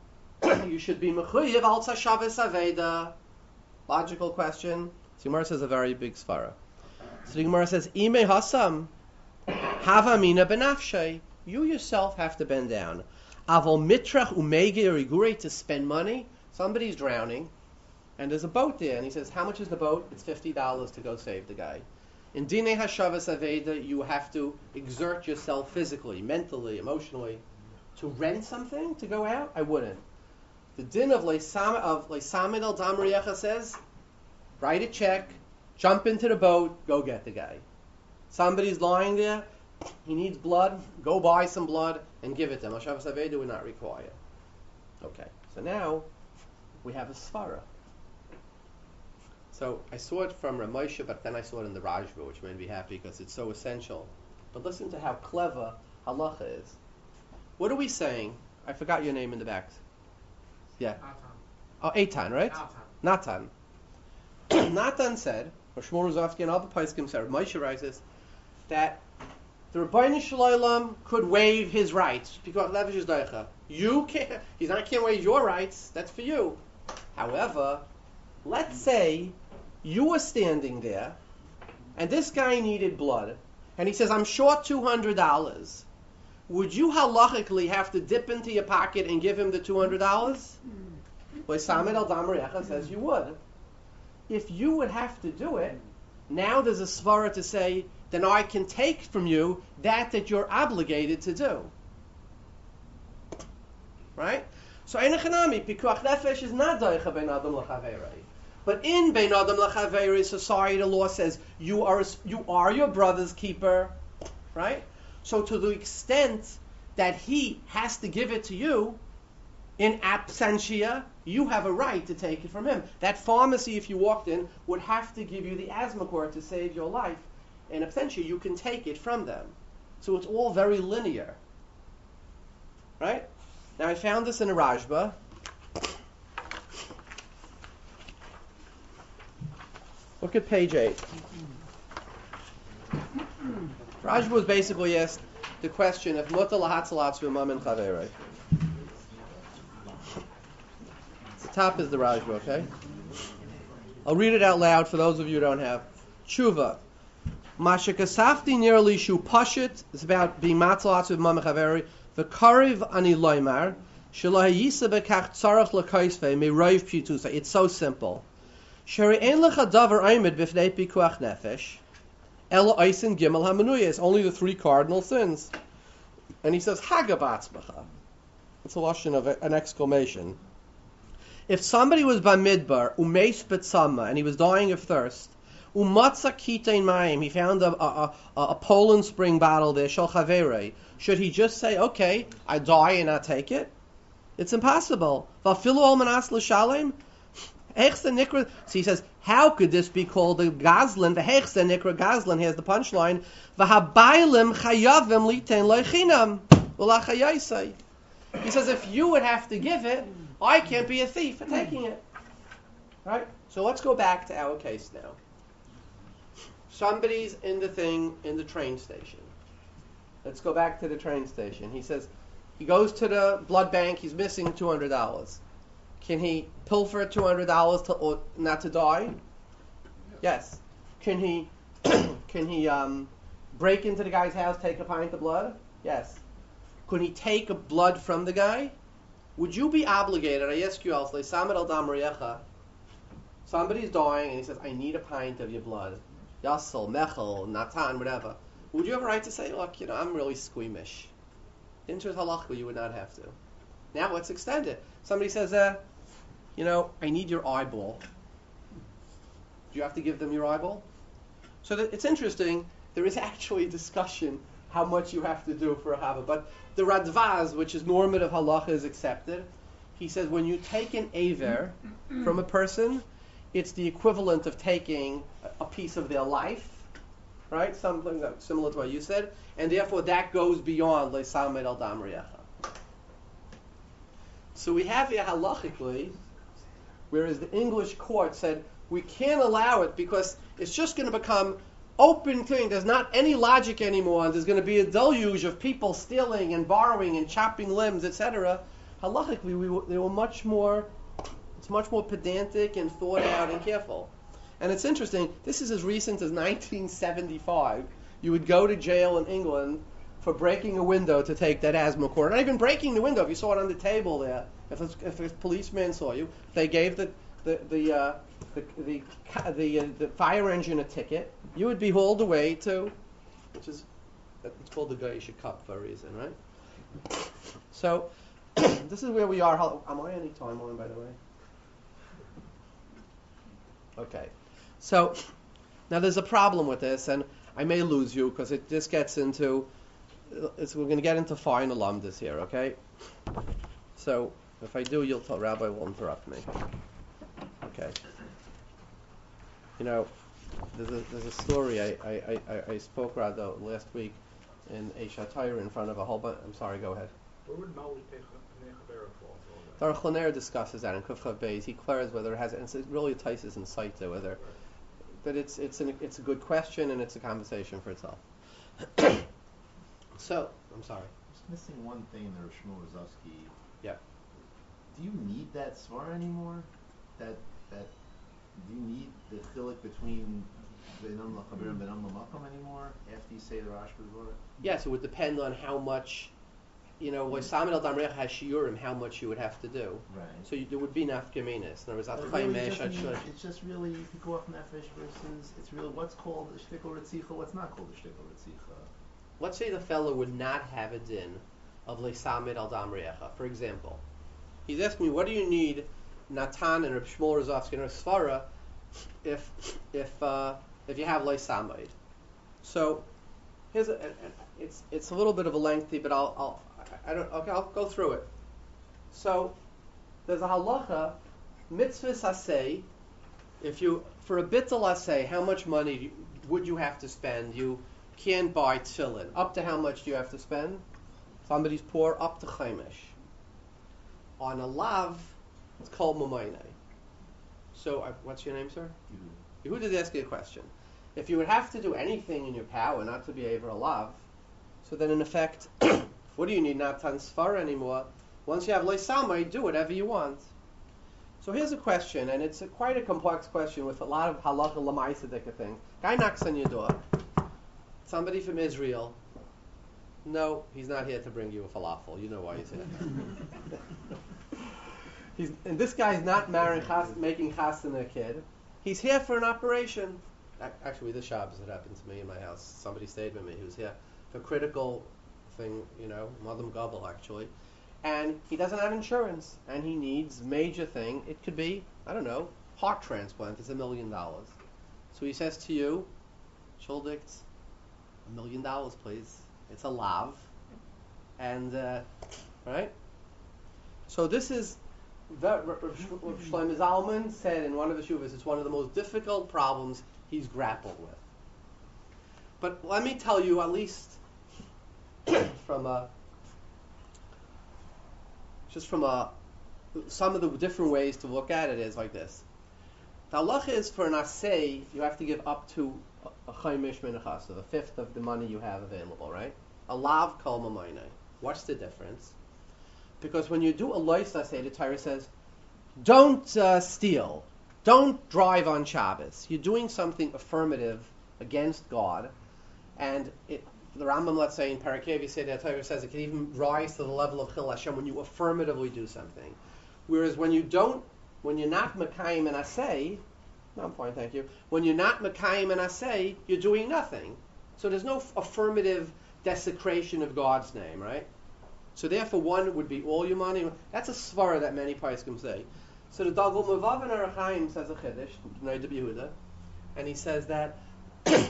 You should be mechuyev al tzashavas aveda. Logical question. So Gemara says a very big svara. So the Gemara says, Ime hasam hava mina benafshay. You yourself have to bend down. Avol mitrach umege rigure, to spend money. Somebody's drowning, and there's a boat there, and he says, how much is the boat? It's fifty dollars to go save the guy. In Dinei Hashavas Aveda, you have to exert yourself physically, mentally, emotionally. To rent something, to go out? I wouldn't. The din of Leisamed of Leisamed al Dam Reyecha says, write a check, jump into the boat, go get the guy. Somebody's lying there, he needs blood, go buy some blood and give it to him. Hashavas Aveda would not require. Okay, so now we have a svara. So I saw it from Ramosha, but then I saw it in the Rajva, which made me happy because it's so essential. But listen to how clever halacha is. What are we saying? I forgot your name in the back. Yeah. Oh, Eitan, right? Natan. Natan said, or Shmuel Rozovsky and all the Paiskim said, Moshe writes this, that the Rebbeinu Shalom could waive his rights because levish is daicha. You can't. He's not can't waive your rights. That's for you. However, let's say you were standing there, and this guy needed blood, and he says, I'm short two hundred dollars. Would you halachically have to dip into your pocket and give him the two hundred dollars? Well, Samed al Damariacha says you would. If you would have to do it, now there's a svara to say, then I can take from you that that you're obligated to do. Right? So Einachanami, Pikuach Nefesh is not Daicha Ben Adam L'Chaverei. But in Ben Adam L'Chaverei, society, the law says you are you are your brother's keeper. Right? So to the extent that he has to give it to you, in absentia, you have a right to take it from him. That pharmacy, if you walked in, would have to give you the Asmacor to save your life. In absentia, you can take it from them. So it's all very linear. Right? Now I found this in a Rajba. Look at page eight. Rajba was basically asked the question of Muta lahatzalatz v'mam and chaverei. The top is the Rajba, okay? I'll read it out loud for those of you who don't have. Tshuva. Mashakasafti nearly shu pashit is about being matzalatz v'mam and chaverei. V'kariv ani loymar shelo hayisa bekach tzarach l'kaisvei meroiv pitusa. It's so simple. Sheri ein lecha davar oimid b'fnei pikuach nefesh. Ela Eisen Gimel HaManuyah. Only the three cardinal sins. And he says, Hagabatzmacha. It's a lashon of a, an exclamation. If somebody was Bamidbar, Umeis B'tzama, and he was dying of thirst, Umatza Kitein Mayim, he found a, a, a, a Poland Spring bottle there, Shal Chaverei, should he just say, okay, I die and I take it? It's impossible. Vafilu al manas l'shalem? So he says, how could this be called a gazlan? The hechse nikra gazlan has the punchline. V'habaylim chayavim litein loichinam v'lachayaisai. He says, if you would have to give it, I can't be a thief for taking it. Right? So let's go back to our case now. Somebody's in the thing in the train station. Let's go back to the train station. He says, he goes to the blood bank. He's missing two hundred dollars. Can he pilfer two hundred dollars to or not to die? Yes. Can he can he um, break into the guy's house, take a pint of blood? Yes. Could he take a blood from the guy? Would you be obligated? I ask you also, Samed al Damariacha. Somebody's dying and he says, I need a pint of your blood. Yassel, Mechel, Natan, whatever. Would you have a right to say, look, you know, I'm really squeamish? Inter halachah, you would not have to. Now let's extend it. Somebody says, uh, you know, I need your eyeball. Do you have to give them your eyeball? So that it's interesting. There is actually a discussion how much you have to do for a hava. But the Radvaz, which is normative halacha, is accepted. He says when you take an aver from a person, it's the equivalent of taking a piece of their life, right? Something that's similar to what you said. And therefore that goes beyond Leisamed al Damriyacha. So we have here halachically, whereas the English court said we can't allow it because it's just going to become open clean. There's not any logic anymore. And there's going to be a deluge of people stealing and borrowing and chopping limbs, et cetera. Halachically, we were, they were much more. It's much more pedantic and thought out and careful. And it's interesting. This is as recent as nineteen seventy-five. You would go to jail in England for breaking a window to take that asthma cord. Not even breaking the window. If you saw it on the table there, if a, if a policeman saw you, they gave the the the uh, the the, the, uh, the fire engine a ticket. You would be hauled away to, which is it's called the Gaisha Cup for a reason, right? So this is where we are. How, am I any time on, by the way? Okay. So now there's a problem with this, and I may lose you because it this gets into. It's, we're going to get into final lumdas here, okay? So if I do, you'll tell Rabbi will interrupt me. Okay. You know, there's a there's a story I I, I, I spoke rather last week in a shatayr in front of a whole bunch. I'm sorry. Go ahead. Where would Mali Nechavera fall? Darach Laner discusses that in Kufchav Beis. He declares whether it has, and it really entices insight to whether, but it's it's an, it's a good question and it's a conversation for itself. So, I'm sorry. Just missing one thing in the Shmuel Rozovsky. Yeah. Do you need that svar anymore? That that do you need the chiluk between Beinam L'Chaber and Beinam L'Makom anymore after you say the Rashba Dvorah? Yes, it would depend on how much, you know, like Samid al Damreach has shiurim, how much you would have to do. Right. So you, there would be nafkaminas. In other words, But Atchai really Mesh, doesn't mean- Atchai- it's just really you could go off nefesh versus it's really what's called a shtickle ritzicha, what's not called a shtickle ritzicha. Let's say the fellow would not have a din of Leisamid al Damreacha. For example, he's asking me, what do you need Natan and Reb Shmuel Rozovsky and Reb Svara if if uh, if you have Leisamid? So here's a, it's it's a little bit of a lengthy, but I'll I'll I don't okay I'll go through it. So there's a halacha mitzvah asay. If you for a bittul asay, how much money would you have to spend? You can't buy tefillin. Up to how much do you have to spend? Somebody's poor, up to chaimish. On a lav, it's called mamayne. So, uh, what's your name, sir? Yehuda did ask you a question. If you would have to do anything in your power not to be able a lav, so then in effect, what do you need? Not tansfar anymore. Once you have leisamai, do whatever you want. So here's a question, and it's a, quite a complex question with a lot of halacha lamaisa thing. Guy knocks on your door. Somebody from Israel. No, he's not here to bring you a falafel. You know why he's here. he's, and this guy's not marrying chas, making chasana a kid. He's here for an operation. Actually, this Shabbos it happened to me in my house. Somebody stayed with me. He was here for critical thing, you know, Madam Gabel actually. And he doesn't have insurance, and he needs major thing. It could be, I don't know, heart transplant. It's a million dollars. So he says to you, Schuldicht, a million dollars, please. It's a lav, and uh, right. So this is Rav Shlomo Zalman said in one of the shuvas. It's one of the most difficult problems he's grappled with. But let me tell you, at least from a just from a some of the different ways to look at it is like this. The halacha is for an asay, you have to give up to a chaimish minachas, so the fifth of the money you have available, right? A lav kol mamayne. What's the difference? Because when you do a lois asay, the Torah says, don't uh, steal, don't drive on Shabbos. You're doing something affirmative against God, and it, the Rambam, let's say in Parakev, you say that Torah says it can even rise to the level of Chil Hashem when you affirmatively do something. Whereas when you don't, when you're not Mekayim and Asay, no, I'm fine, thank you. When you're not Mekayim and Asay, you're doing nothing. So there's no f- affirmative desecration of God's name, right? So therefore, one would be all your money. That's a svara that many poskim say. So the Dagul Mavav and Arachaim says a chiddush, Noid Yehuda, and he says that a,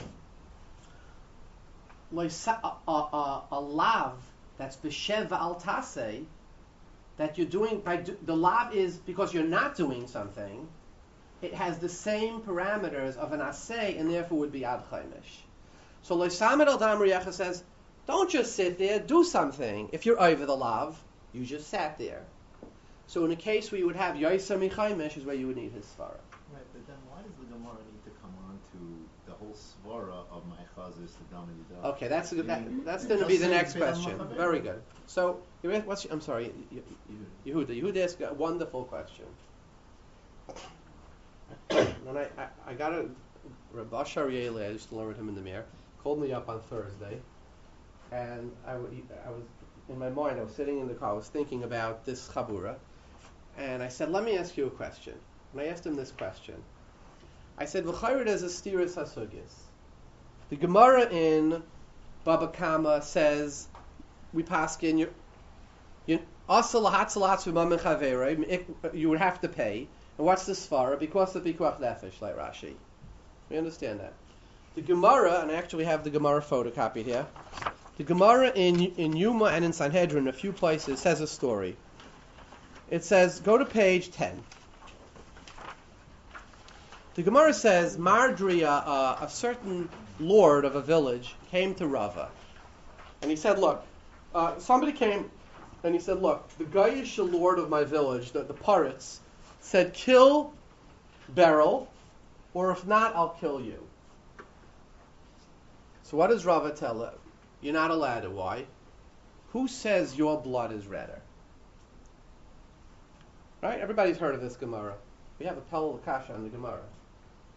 a, a, a lav that's b'sheva al taseh, that you're doing by do, the lav is because you're not doing something. It has the same parameters of an asay, and therefore would be ad chaimish. So Leisamid al Dam Riyacha says, don't just sit there, do something. If you're over the lav, you just sat there. So in a case where you would have Yoisa Michaimish is where you would need his svara. Right, but then why does the Gemara need to come on to the whole svara of my chazis to Damid? Okay, that's a good, that, that's It going to does be the say next Beit question. HaMachabim. Very good. So, you ask- what's your, I'm sorry, Ye- Ye- Yehuda. Yehuda asked a wonderful question. And I, I, I got a Rav Ashar Yele, I used to learn with him in the Mir, called me up on Thursday, and I, w- I was in my mind. I was sitting in the car. I was thinking about this chabura, and I said, "Let me ask you a question." And I asked him this question. I said, "V'chayrid as a stiras hasugis." The Gemara in Baba Kama says, "We paskin you, you you would have to pay." And what's the svara? Because of pikuach nefesh, like Rashi. We understand that. The Gemara, and I actually have the Gemara photocopied here. The Gemara in in Yuma and in Sanhedrin, a few places, says a story. It says, go to page ten. The Gemara says, Mardria, uh, a certain lord of a village, came to Rava. And he said, look, uh, somebody came, and he said, look, the Gayish lord of my village, the, the Paritz, said, kill Beryl, or if not, I'll kill you. So what does Rava tell him? You're not allowed to. Why? Who says your blood is redder? Right? Everybody's heard of this Gemara. We have a Pel Kasha on the Gemara.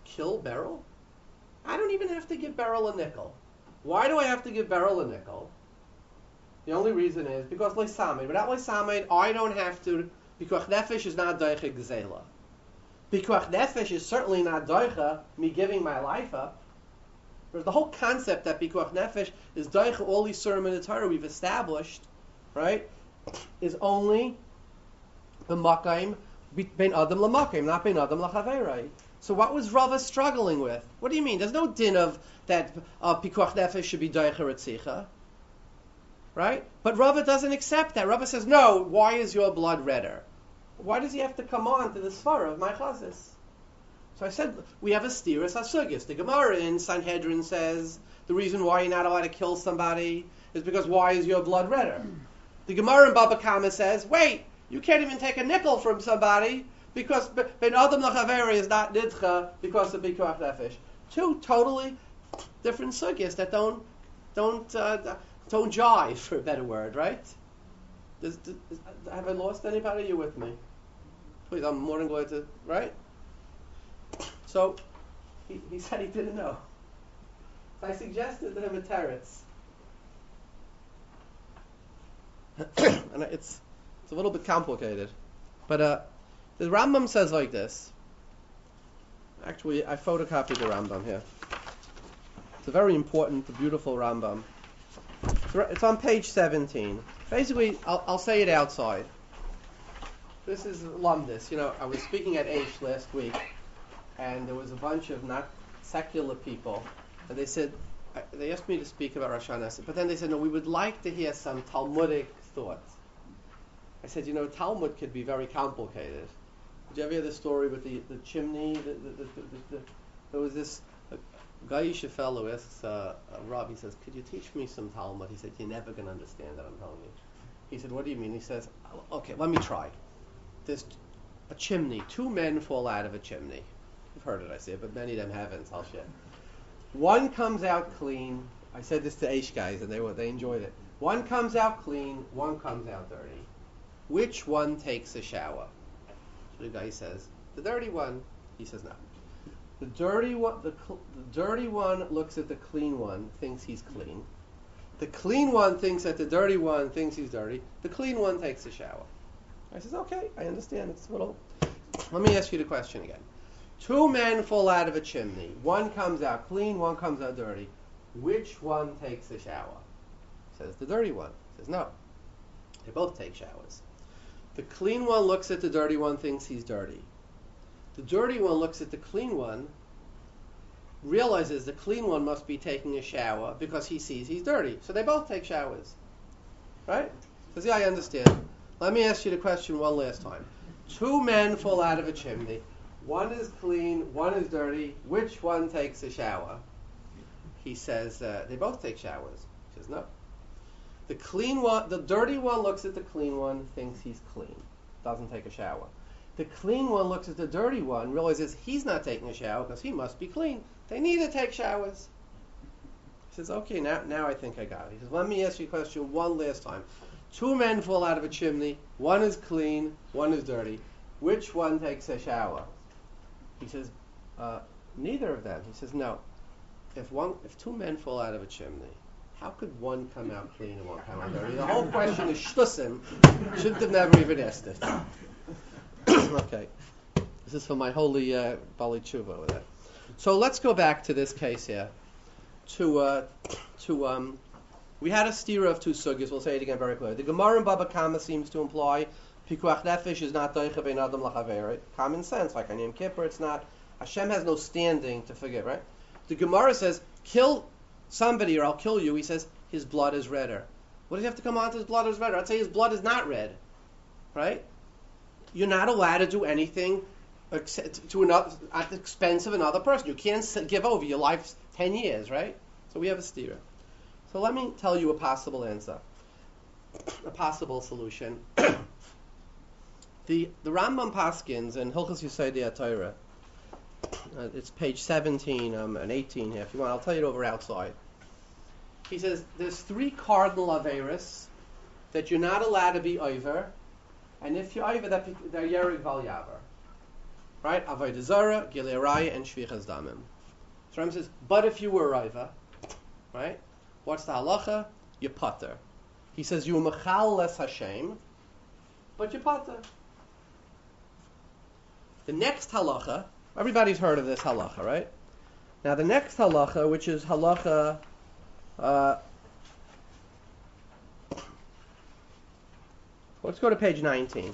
kill Beryl? I don't even have to give Beryl a nickel. Why do I have to give Beryl a nickel? The only reason is because Leisamid. Without Leisamid, I don't have to. Pikuach Nefesh is not Doicha Gzela. Pikuach Nefesh is certainly not Doicha, me giving my life up. There's the whole concept that Pikuach Nefesh is Doicha, all these Surim in the Torah we've established, right, is only the Makayim, Ben Adam LaMakayim, not Ben Adam LaChaverai. So what was Rava struggling with? What do you mean? There's no din of that uh, Pikuach Nefesh should be Doicha Retzicha. Right? But Rava doesn't accept that. Rava says, no, why is your blood redder? Why does he have to come on to the Svara of my Chazis? So I said, we have a Stiras HaSugis. The Gemara in Sanhedrin says, the reason why you're not allowed to kill somebody is because why is your blood redder? The Gemara in Baba Kama says, wait, you can't even take a nickel from somebody because Ben Adam L'Chaveri is not Nidcha because of Pikuach Nefesh. Two totally different Sugis that don't, don't, uh, Don't jive, for a better word, right? Does, does, have I lost anybody? You with me? Please, I'm more than glad to, right? So, he, he said he didn't know. So I suggested to him a teretz. And it's it's a little bit complicated. But uh, the Rambam says like this. Actually, I photocopied the Rambam here. It's a very important, beautiful Rambam. It's on page seventeen. Basically, I'll, I'll say it outside. This is Lumdis. You know, I was speaking at Aish last week, and there was a bunch of not secular people, and they said, they asked me to speak about Rosh Hashanah, but then they said, no, we would like to hear some Talmudic thoughts. I said, you know, Talmud could be very complicated. Did you ever hear the story with the, the chimney? The, the, the, the, the, there was this Gaisha fellow asks uh, uh, Rob, he says, could you teach me some Talmud? He said, you're never going to understand that, I'm telling you. He said, what do you mean? He says, okay, let me try. There's a chimney. Two men fall out of a chimney. You've heard it, I say, but many of them haven't, I'll share. One comes out clean. I said this to Aish guys, and they were, they enjoyed it. One comes out clean, one comes out dirty. Which one takes a shower? So the guy says, the dirty one. He says, no. The dirty one, the, cl- the dirty one looks at the clean one, thinks he's clean. The clean one thinks that the dirty one thinks he's dirty. The clean one takes a shower. I says, okay, I understand. It's a little. Let me ask you the question again. Two men fall out of a chimney. One comes out clean, one comes out dirty. Which one takes a shower? Says the dirty one. Says no. They both take showers. The clean one looks at the dirty one, thinks he's dirty. The dirty one looks at the clean one, realizes the clean one must be taking a shower because he sees he's dirty. So they both take showers. Right? Says, yeah, I understand. Let me ask you the question one last time. Two men fall out of a chimney. One is clean, one is dirty. Which one takes a shower? He says, uh, they both take showers. He says, no. The clean one, the dirty one looks at the clean one, thinks he's clean, doesn't take a shower. The clean one looks at the dirty one, realizes he's not taking a shower because he must be clean. They need to take showers. He says, okay, now, now I think I got it. He says, let me ask you a question one last time. Two men fall out of a chimney. One is clean, one is dirty. Which one takes a shower? He says, uh, neither of them. He says, no. If one, if two men fall out of a chimney, how could one come out clean and one come out dirty? The whole question is shtusim. Shouldn't have never even asked it. Okay. This is for my holy uh, Bali Tshuva over there. So let's go back to this case here. To, uh, to um, we had a stira of two sugis. We'll say it again very clearly. The Gemara in Baba Kama seems to imply Pikuach Nefesh is not doicha bein adam lachaveri. Common sense, like on Yom Kippur, it's not. Hashem has no standing to forgive, right? The Gemara says, kill somebody or I'll kill you. He says, his blood is redder. What does he have to come on to his blood is redder? I'd say his blood is not red, right? You're not allowed to do anything to another, at the expense of another person. You can't give over your life's ten years, right? So we have a stira. So let me tell you a possible answer, a possible solution. the the Rambam Paskins in Hilchos Yesodei HaTorah, uh, it's page seventeen um, and eighteen here. If you want, I'll tell you it over outside. He says there's three cardinal averis that you're not allowed to be over, and if you're over, that they're yerig val yaver. Right? Avodah Zarah, Gilei Arayah, and Shvichas Damim. So Ram says, but if you were Raiva, right? What's the halacha? You pater. He says, you mechal les Hashem, but you pater. The next halacha, everybody's heard of this halacha, right? Now the next halacha, which is halacha, uh, let's go to page nineteen.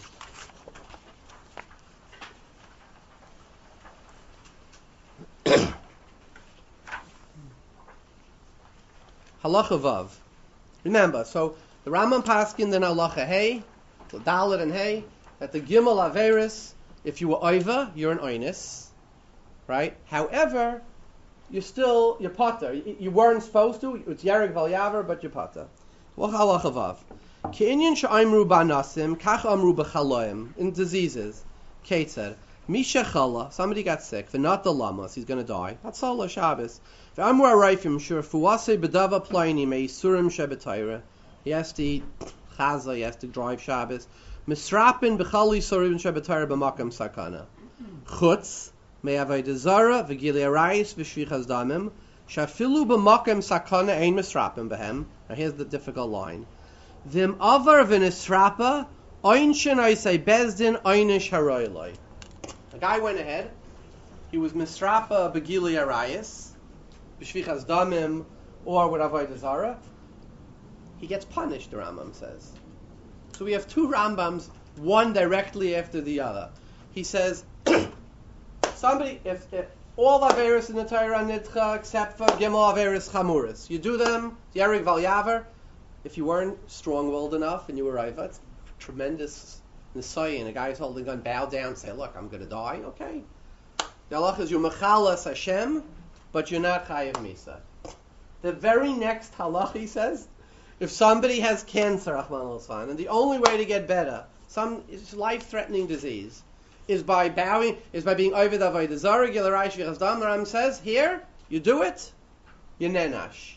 Halacha Vav. Remember, so the Rambam paskin then halacha Hey, the Dalet and Hey, that the Gimel Averis, if you were Oiva, you're an Oinis, right? However, you're still, you're Potter. You, you weren't supposed to, it's Yerek Val Yaver, but you're Potter. What halacha Vav? Ke'inyan she'amru ba'nasim, kach amru b'chaloim, in diseases. Kate said, Misha chala, somebody got sick, v'nat the lamas, he's going to die. That's all Shabbos. V'amru arayfim, shur fuwase b'dava ploini me'isurim shebetayra. He has to eat chaza, he has to drive Shabbos. Misrapin b'chali surim shebetayra b'makam sakana. Chutz, me'avodah zara, v'gilei arayis, v'shvichas damim, shafilu b'makam sakana ein misrapin b'hem. Now here's the difficult line. V'im avar v'nisrapa, oin shen say bezdin oinish haroiloi. A guy went ahead, he was misrapa begili arayis, b'shvichas damim, or with avodah zara. He gets punished, the Rambam says. So we have two Rambams, one directly after the other. He says, somebody, if, if all averis in the Torah are nidcha except for gimel averis chamuris, you do them, Yerek Val Yaver. If you weren't strong-willed enough and you were Raiva, it's tremendous Nisayin. A guy's holding a gun, bow down, say, look, I'm going to die. Okay. The halacha is you're mechalas Hashem, but you're not chayiv misa. The very next halacha, he says, if somebody has cancer, Rahman al and the only way to get better, some life-threatening disease, is by bowing, is by being over the avodah zarah, gilei arayis, shvichas damim. The Ram says, here, you do it, you nenash.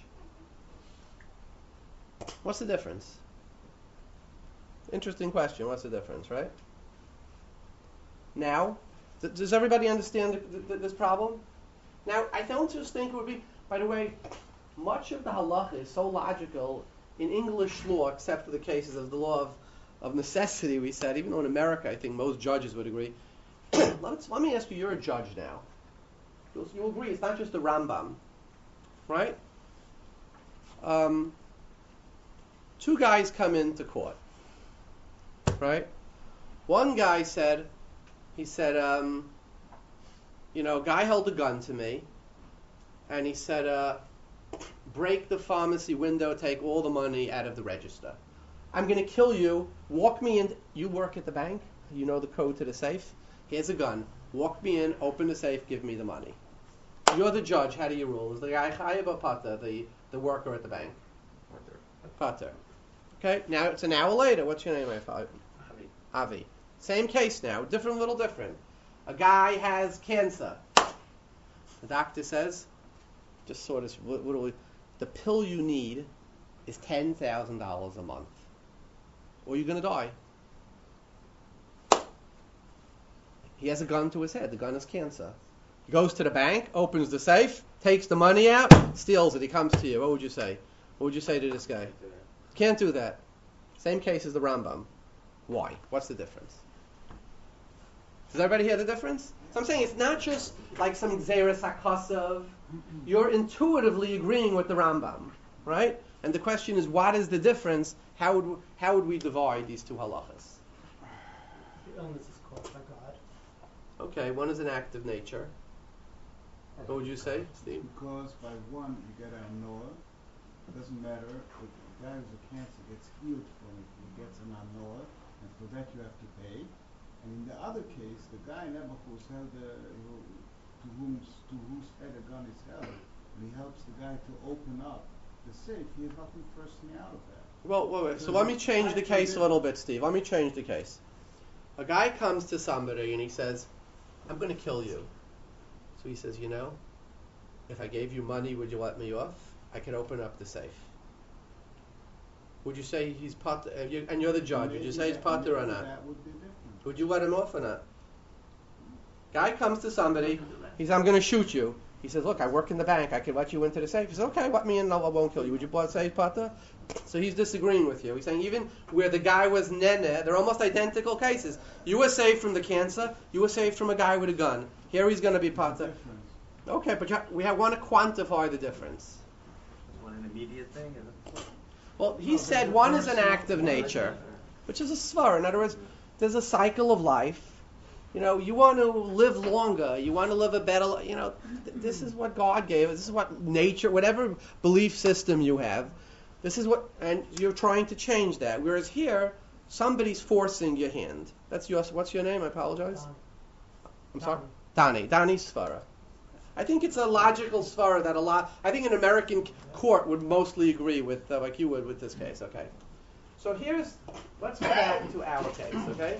What's the difference? Interesting question. What's the difference, right? Now, th- does everybody understand th- th- this problem? Now, I don't just think it would be, by the way, much of the halacha is so logical in English law, except for the cases of the law of, of necessity, we said, even though in America I think most judges would agree. Let's, let me ask you, you're a judge now. You'll, you'll agree, it's not just the Rambam, right? Um... Two guys come into court, right? One guy said, he said, um, you know, a guy held a gun to me, and he said, uh, break the pharmacy window, take all the money out of the register. I'm going to kill you. Walk me in. You work at the bank. You know the code to the safe. Here's a gun. Walk me in, open the safe, give me the money. You're the judge. How do you rule? Is the guy chayiv or pater, the, the worker at the bank? Pater. Pater. Okay, now it's an hour later. What's your name, Avi? Avi. Same case now, different, little different. A guy has cancer. The doctor says, just sort of, what, what do we, the pill you need is ten thousand dollars a month, or you're going to die. He has a gun to his head. The gun is cancer. He goes to the bank, opens the safe, takes the money out, steals it. He comes to you. What would you say? What would you say to this guy? Can't do that. Same case as the Rambam. Why? What's the difference? Does everybody hear the difference? So I'm saying it's not just like some Xeris HaKasav. You're intuitively agreeing with the Rambam, right? And the question is, what is the difference? How would how would we divide these two halachas? The illness is caused by God. Okay, one is an act of nature. What would you say, Steve? Because by one you get a Noah. It doesn't matter. If the guy with cancer gets healed from it, he gets an Noah, and for that you have to pay. And in the other case, the guy never who's held the, who, to whom to whose head a gun is held, and he helps the guy to open up the safe. He is helping personally out of that. Well, wait, wait. So let me change the case a little bit, Steve. Let me change the case. A guy comes to somebody and he says, "I'm going to kill you." So he says, "You know, if I gave you money, would you let me off? I could open up the safe." Would you say he's pater, uh, you, and you're the judge, would you say he's pater or not? That would be different. Would you let him off or not? Guy comes to somebody. He says, "I'm going to shoot you." He says, "Look, I work in the bank. I can let you into the safe." He says, "Okay, let me in. No, I won't kill you. Would you blood safe, Pata?" So he's disagreeing with you. He's saying even where the guy was nene, they're almost identical cases. You were saved from the cancer. You were saved from a guy with a gun. Here he's going to be Pata. Okay, but you ha- we have, want to quantify the difference. Is one an immediate thing? Is it? Well, he said one is an act of nature, which is a svar. In other words, there's a cycle of life. You know, you want to live longer. You want to live a better life. You know, th- this is what God gave us. This is what nature, whatever belief system you have, this is what, and you're trying to change that. Whereas here, somebody's forcing your hand. That's your, what's your name? I apologize. Donnie. I'm sorry? Donnie. Donnie Svara. I think it's a logical svara that a lot, I think an American court would mostly agree with, uh, like you would with this case, okay? So here's, let's go back to our case, okay?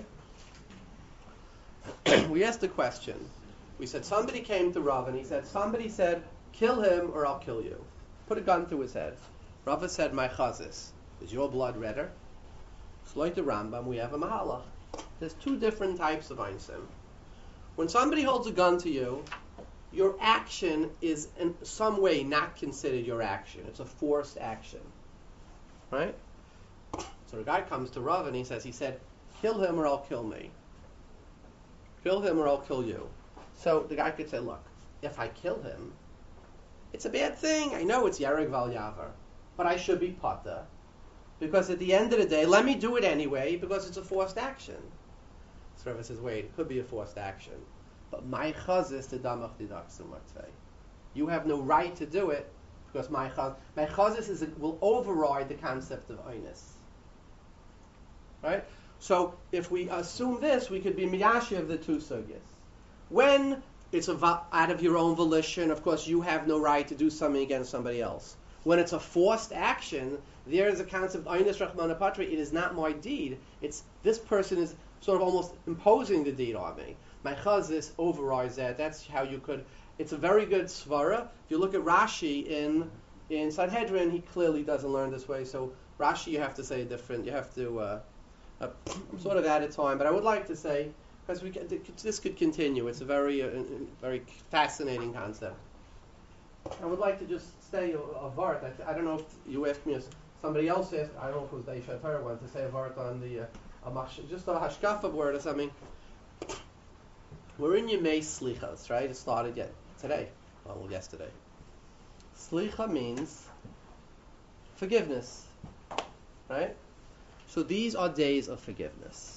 We asked a question. We said somebody came to Rav and he said, somebody said, kill him or I'll kill you. Put a gun to his head. Rav said, my chazis, is your blood redder? Sloit the Rambam, we have a mahalach. There's two different types of einsim. When somebody holds a gun to you, your action is in some way not considered your action. It's a forced action. Right? So the guy comes to Rav and he says, he said, kill him or I'll kill me. Kill him or I'll kill you. So the guy could say, look, if I kill him, it's a bad thing. I know it's Yareg Val Yavar, but I should be Pata. Because at the end of the day, let me do it anyway because it's a forced action. So Rav says, wait, it could be a forced action. But my chazis to damach didaksim matzvei. You have no right to do it because my chaz, my chazis is a, will override the concept of oinus. Right? So if we assume this, we could be miyashi of the two sugyas. When it's a va- out of your own volition, of course, you have no right to do something against somebody else. When it's a forced action, there is a concept of oinus rachmana patri. It is not my deed. It's this person is sort of almost imposing the deed on me. My chazis overrides that. That's how you could. It's a very good svara. If you look at Rashi in in Sanhedrin, he clearly doesn't learn this way. So Rashi, you have to say different. You have to. Uh, uh, I'm sort of out of time, but I would like to say because we can, this could continue. It's a very uh, very fascinating concept. I would like to just say a, a vart. I, I don't know if you asked me. If somebody else asked. I don't know if it was Deisha Torah wanted to say a vart on the uh, a mash, just a hashkafa word or something. We're in Yemei Slichas, right? It started yet today, well, yesterday. Slicha means forgiveness, right? So these are days of forgiveness,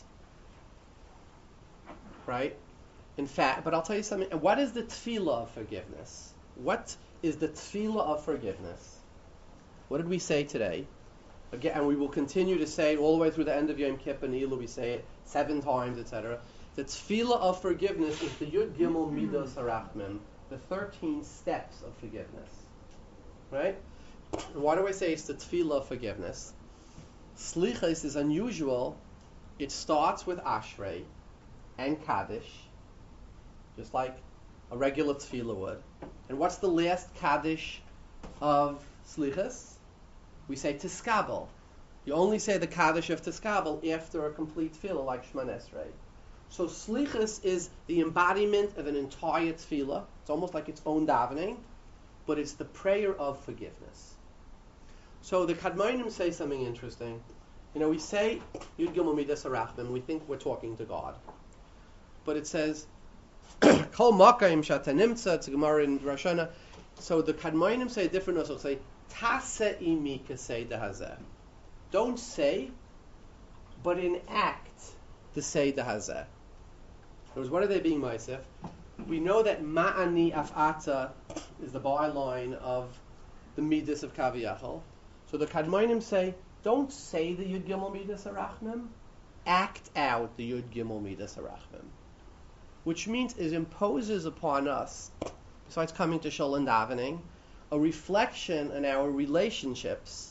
right? In fact, but I'll tell you something. What is the tefillah of forgiveness? What is the tefillah of forgiveness? What did we say today? Again, and we will continue to say it all the way through the end of Yom Kippur and Elul. We say it seven times, et cetera. The tefillah of forgiveness is the Yud Gimel Midos Harachmim, the thirteen steps of forgiveness. Right? And why do I say it's the tefillah of forgiveness? Slichas is unusual. It starts with Ashrei and Kaddish, just like a regular tefillah would. And what's the last Kaddish of Slichas? We say Tiskabel. You only say the Kaddish of Tiskabel after a complete tefillah like Shemon Esrei. So Slichus is the embodiment of an entire tefillah. It's almost like its own davening, but it's the prayer of forgiveness. So the Kadmonim say something interesting. You know, we say Yud Gimel Midas Harachmim, we think we're talking to God. But it says, Kol Makayim Shata Nimtza, it's a Gemara in Rosh Hashanah. So the Kadmonim say different also say, Tase imi kasei dehazeh. Don't say, but enact the say dehazeh. In other words, what are they being ma'asef? We know that ma'ani af'ata is the byline of the midas of kaviyachol. So the Kadmonim say, don't say the Yud Gimel Midas Harachmim, act out the Yud Gimel Midas Harachmim. Which means it imposes upon us, besides coming to Shul and davening, a reflection in our relationships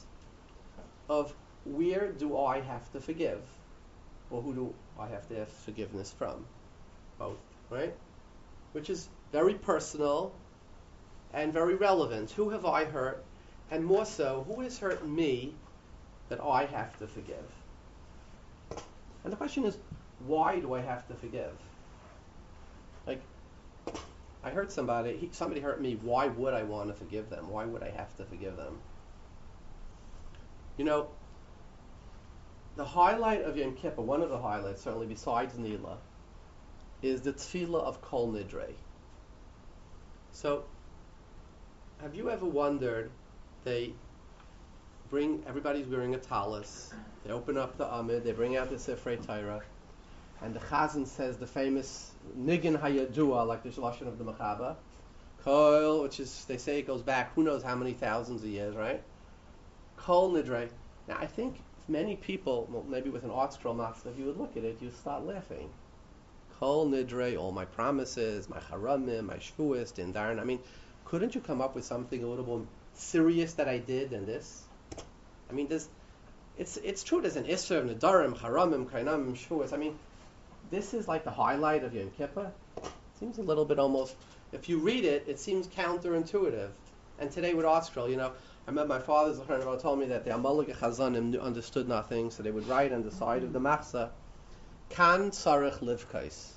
of where do I have to forgive? Or who do I have to have forgiveness from? Both, right? Which is very personal and very relevant. Who have I hurt? And more so, who has hurt me that I have to forgive? And the question is, why do I have to forgive? Like, I hurt somebody, he, somebody hurt me, why would I want to forgive them? Why would I have to forgive them? You know, the highlight of Yom Kippur, one of the highlights, certainly besides Nila, is the tefillah of Kol Nidre. So, have you ever wondered, they bring, everybody's wearing a talis, they open up the Amid, they bring out the Sifrei Torah, and the Chazan says the famous Nigan Hayadua, like the Lashon of the Mechaba, Kol, which is, they say it goes back who knows how many thousands of years, right? Kol Nidre. Now, I think many people, well, maybe with an art scroll master, if you would look at it, you'd start laughing. Kol Nidre, all my promises, my Haramim, my Shvuas, Dindaran. I mean, couldn't you come up with something a little more serious that I did than this? I mean, there's, it's it's true, there's an Isser, Nidarim, Haramim, Kainamim, Shvuas. I mean, this is like the highlight of Yom Kippur. It seems a little bit almost, if you read it, it seems counterintuitive. And today with art scroll, you know, I remember my father's Zechron told me that the Amalek Chazanim understood nothing, so they would write on the side of the machzah, Kan Sarich Livkais.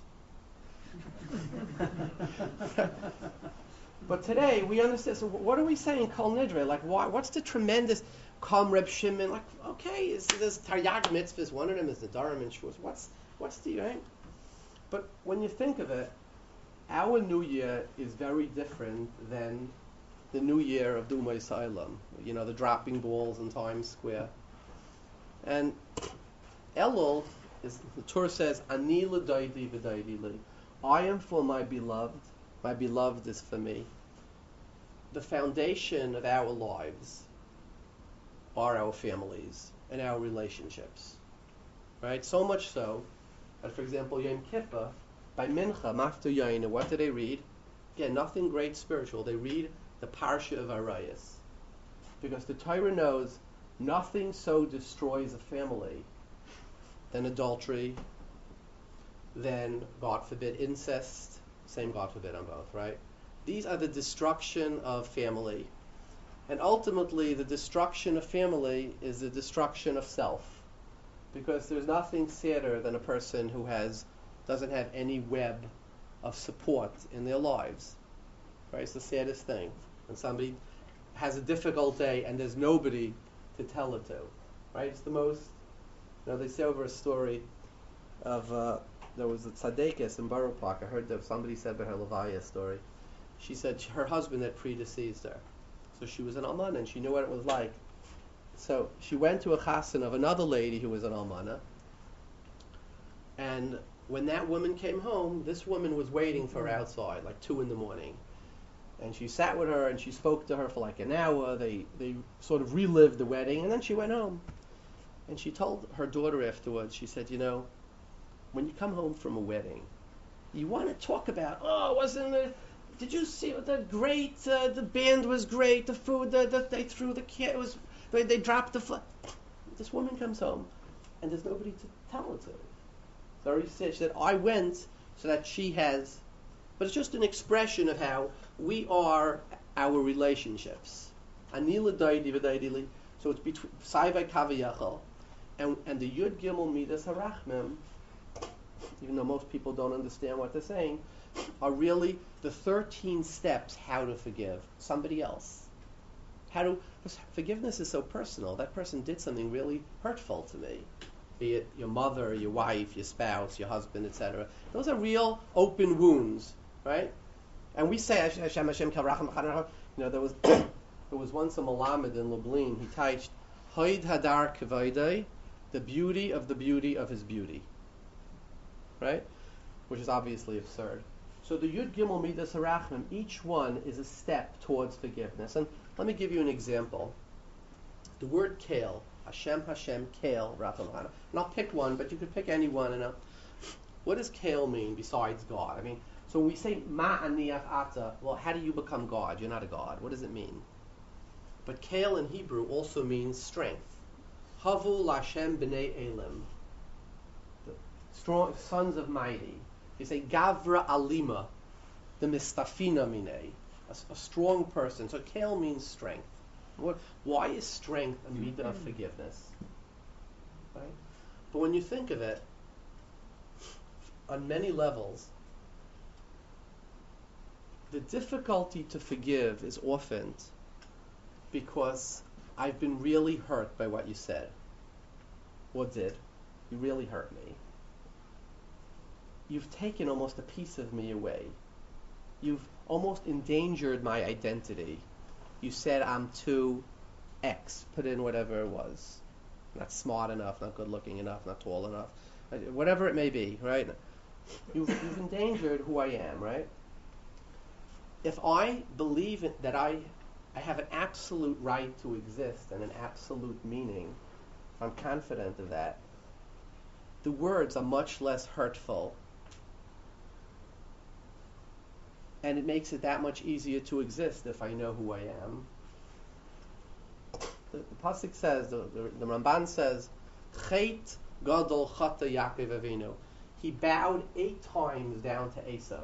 But today we understand. So what are we saying, Kol Nidre? Like, why, what's the tremendous Kam Reb Shimon? Like, okay, is there's Taryag mitzvahs. One of them is the Darim and Shvuos. What's what's the right? But when you think of it, our New Year is very different than the New Year of Dumay Sailam. You know, the dropping balls in Times Square. And Elul is, the Torah says, Ani l'daidi v'daidi li. I am for my beloved. My beloved is for me. The foundation of our lives are our families and our relationships. Right? So much so that, for example, Yom Kippur, by Mincha, Maftu Yain, what do they read? Again, nothing great spiritual. They read the Parsha of Arayas. Because the Torah knows nothing so destroys a family than adultery, than, God forbid, incest. Same God forbid on both, right? These are the destruction of family. And ultimately, the destruction of family is the destruction of self. Because there's nothing sadder than a person who has doesn't have any web of support in their lives. Right? It's the saddest thing. When somebody has a difficult day and there's nobody to tell it to. Right? It's the most, you know, they say over a story of, uh, there was a tzaddikus in Borough Park. I heard that somebody said about her Levaya story. She said she, her husband had predeceased her. So she was an almana and she knew what it was like. So she went to a chassan of another lady who was an almana. And when that woman came home, this woman was waiting for her outside, like two in the morning. And she sat with her and she spoke to her for like an hour. They they sort of relived the wedding and then she went home. And she told her daughter afterwards, she said, you know, when you come home from a wedding, you want to talk about, oh, wasn't it, did you see the great, uh, the band was great, the food that the, they threw, the kid, it was, they, they dropped the flag. This woman comes home and there's nobody to tell it to. So he said, she said, I went so that she has, but it's just an expression of how we are our relationships. Anila daidi v'daidili. So it's between Saivai Kaviyachal and and the Yud Gimel Midas Harachmim, even though most people don't understand what they're saying, are really the thirteen steps how to forgive somebody else. How to, forgiveness is so personal. That person did something really hurtful to me. Be it your mother, your wife, your spouse, your husband, et cetera. Those are real open wounds, right? And we say Hashem Hashem Kal Racham Chadar. You know, there was there was once a Malamed in Lublin. He taught Hoid Hadar Kevaydei, the beauty of the beauty of his beauty, right? Which is obviously absurd. So the Yud Gimel Midas Harachmim, each one is a step towards forgiveness. And let me give you an example. The word Kale, Hashem Hashem Kale Racham Chadar. And I'll pick one, but you could pick any one. And I'll, what does Kale mean besides God? I mean, so when we say Ma Aniach Ata, well, how do you become God? You're not a God. What does it mean? But Kale in Hebrew also means strength. Havu Lashem B'nei Elim, the strong sons of mighty. You say Gavra Alima, the Mistafina Minei, a, a strong person. So Kale means strength. What, why is strength a midah of forgiveness? Right? But when you think of it, on many levels, the difficulty to forgive is often because I've been really hurt by what you said or did. You really hurt me. You've taken almost a piece of me away. You've almost endangered my identity. You said I'm too X, put in whatever it was. Not smart enough, not good looking enough, not tall enough, whatever it may be, right? You've, you've endangered who I am, right? If I believe in, that I, I have an absolute right to exist and an absolute meaning, if I'm confident of that, the words are much less hurtful. And it makes it that much easier to exist if I know who I am. The, the pasuk says, the, the, the Ramban says, Chet gadol chata Yaakov Avinu. He bowed eight times down to Esav.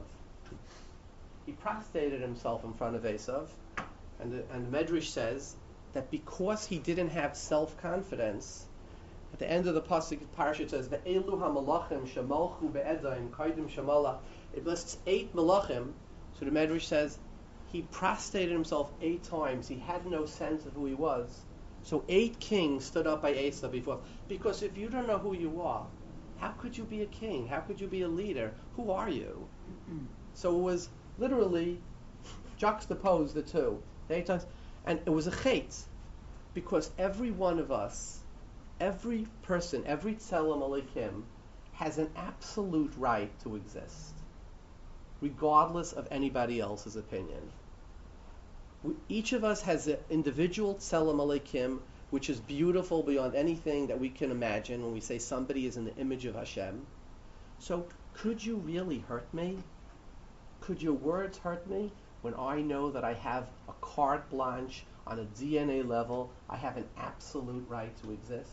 He prostrated himself in front of Esav, and the, and the Medrash says that because he didn't have self-confidence, at the end of the pasuk, Parashat it says, "Ve'elu hamalachim shemalchu be'edaim kaidim shemalach." It lists eight malachim. So the Medrash says he prostrated himself eight times. He had no sense of who he was. So eight kings stood up by Esav before. Because if you don't know who you are, how could you be a king? How could you be a leader? Who are you? So it was literally juxtaposed the two. The eight times. And it was a chet. Because every one of us, every person, every tzelem aleichem, has an absolute right to exist, regardless of anybody else's opinion. We, each of us has an individual tzelem aleichem, which is beautiful beyond anything that we can imagine when we say somebody is in the image of Hashem. So, could you really hurt me? Could your words hurt me when I know that I have a carte blanche on a D N A level? I have an absolute right to exist.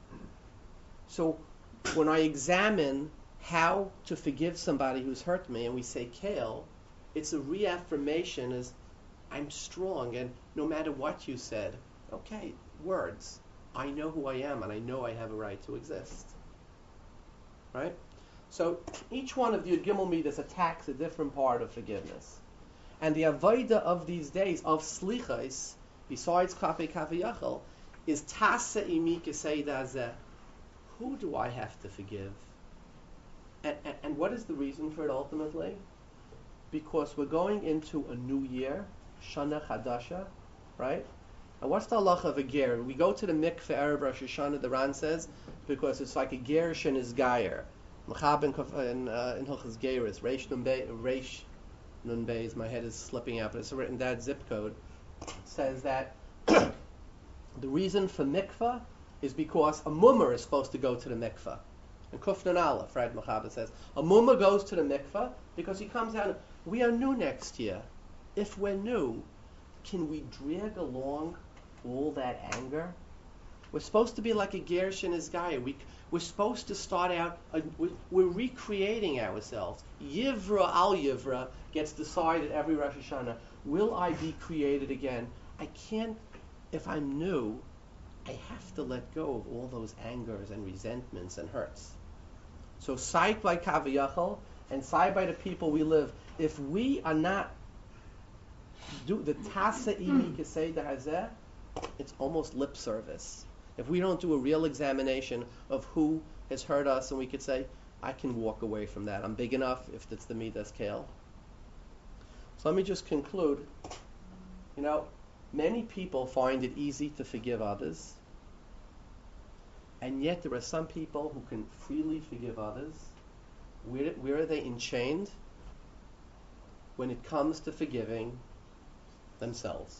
So, when I examine how to forgive somebody who's hurt me, and we say kale, it's a reaffirmation as I'm strong, and no matter what you said, okay, words, I know who I am, and I know I have a right to exist. Right? So each one of the Yud Gimel Midas attacks a different part of forgiveness. And the avodah of these days, of slichos, besides kafei kafei yachal, is tasa imi kesei dazeh. Who do I have to forgive? And, and, and what is the reason for it ultimately? Because we're going into a new year, Shana Chadasha, right? And what's the halacha of a ger? We go to the mikveh erev Rosh Hashanah, the Ran says, because it's like a gerish and his gayer. Machab in Hilchas Geirus, Reish Nun Bey, Reish Nun Bey's, my head is slipping out, but it's written that zip code, says that the reason for mikveh is because a mummer is supposed to go to the mikveh. And Kufnan Aleph, right, Machaba says, a mummer goes to the mikveh because he comes out, we are new next year. If we're new, can we drag along all that anger? We're supposed to be like a Gersh and his guy. We, we're supposed to start out, uh, we, we're recreating ourselves. Yivra al Yivra gets decided every Rosh Hashanah. Will I be created again? I can't, if I'm new, I have to let go of all those angers and resentments and hurts. So, sight by Kaviyachal and sight by the people we live. If we are not do the tasa imi kesei da'azeh, it's almost lip service. If we don't do a real examination of who has hurt us, and we could say, I can walk away from that. I'm big enough if it's the midas kale. So let me just conclude. You know, many people find it easy to forgive others, and yet there are some people who can freely forgive others. Where, where are they enchained? When it comes to forgiving themselves.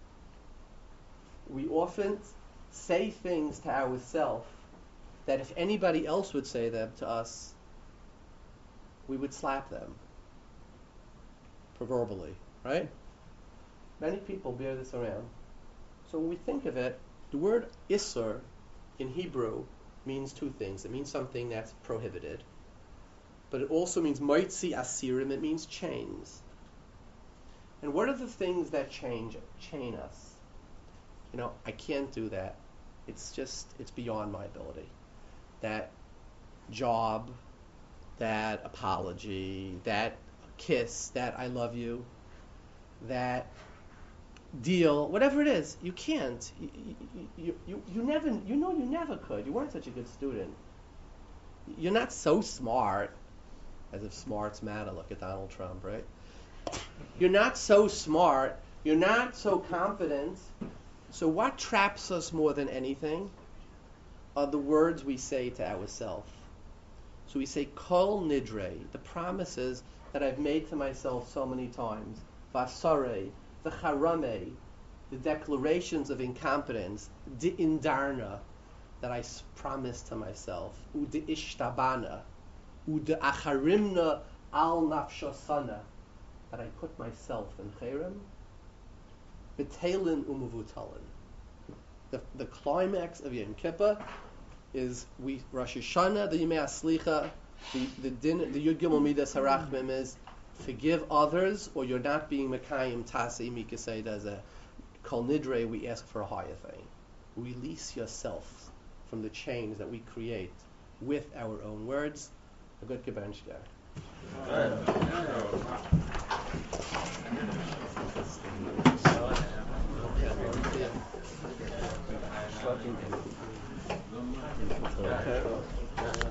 We often say things to ourselves that if anybody else would say them to us, we would slap them. Proverbially, right? Many people bear this around. So when we think of it, the word isur in Hebrew means two things. It means something that's prohibited, but it also means moitzi asirim, it means chains. And what are the things that change, chain us? You know, I can't do that. It's just, it's beyond my ability. That job, that apology, that kiss, that I love you, that deal, whatever it is, you can't. You, you, you, you, you never, you know you never could. You weren't such a good student. You're not so smart, as if smarts matter. Look at Donald Trump, right? You're not so smart. You're not so confident. So what traps us more than anything are the words we say to ourselves. So we say, Kol Nidre, the promises that I've made to myself so many times. Vasare, the Charame, the declarations of incompetence. Di Indarna, that I s- promised to myself. U de Ishtabana, U de Acharimna al Nafshosana, that I put myself in Cherem. Betalin umuvutalin. The, the climax of Yom Kippur is we Rosh Hashanah, the Yemei Aslicha, the the din, the Yud Gimel Midas Harachmim is forgive others, or you're not being Mekayim Tasei Mikasei as a Kol Nidre. We ask for a higher thing. Release yourself from the chains that we create with our own words. A good Gebenshgar. Okay.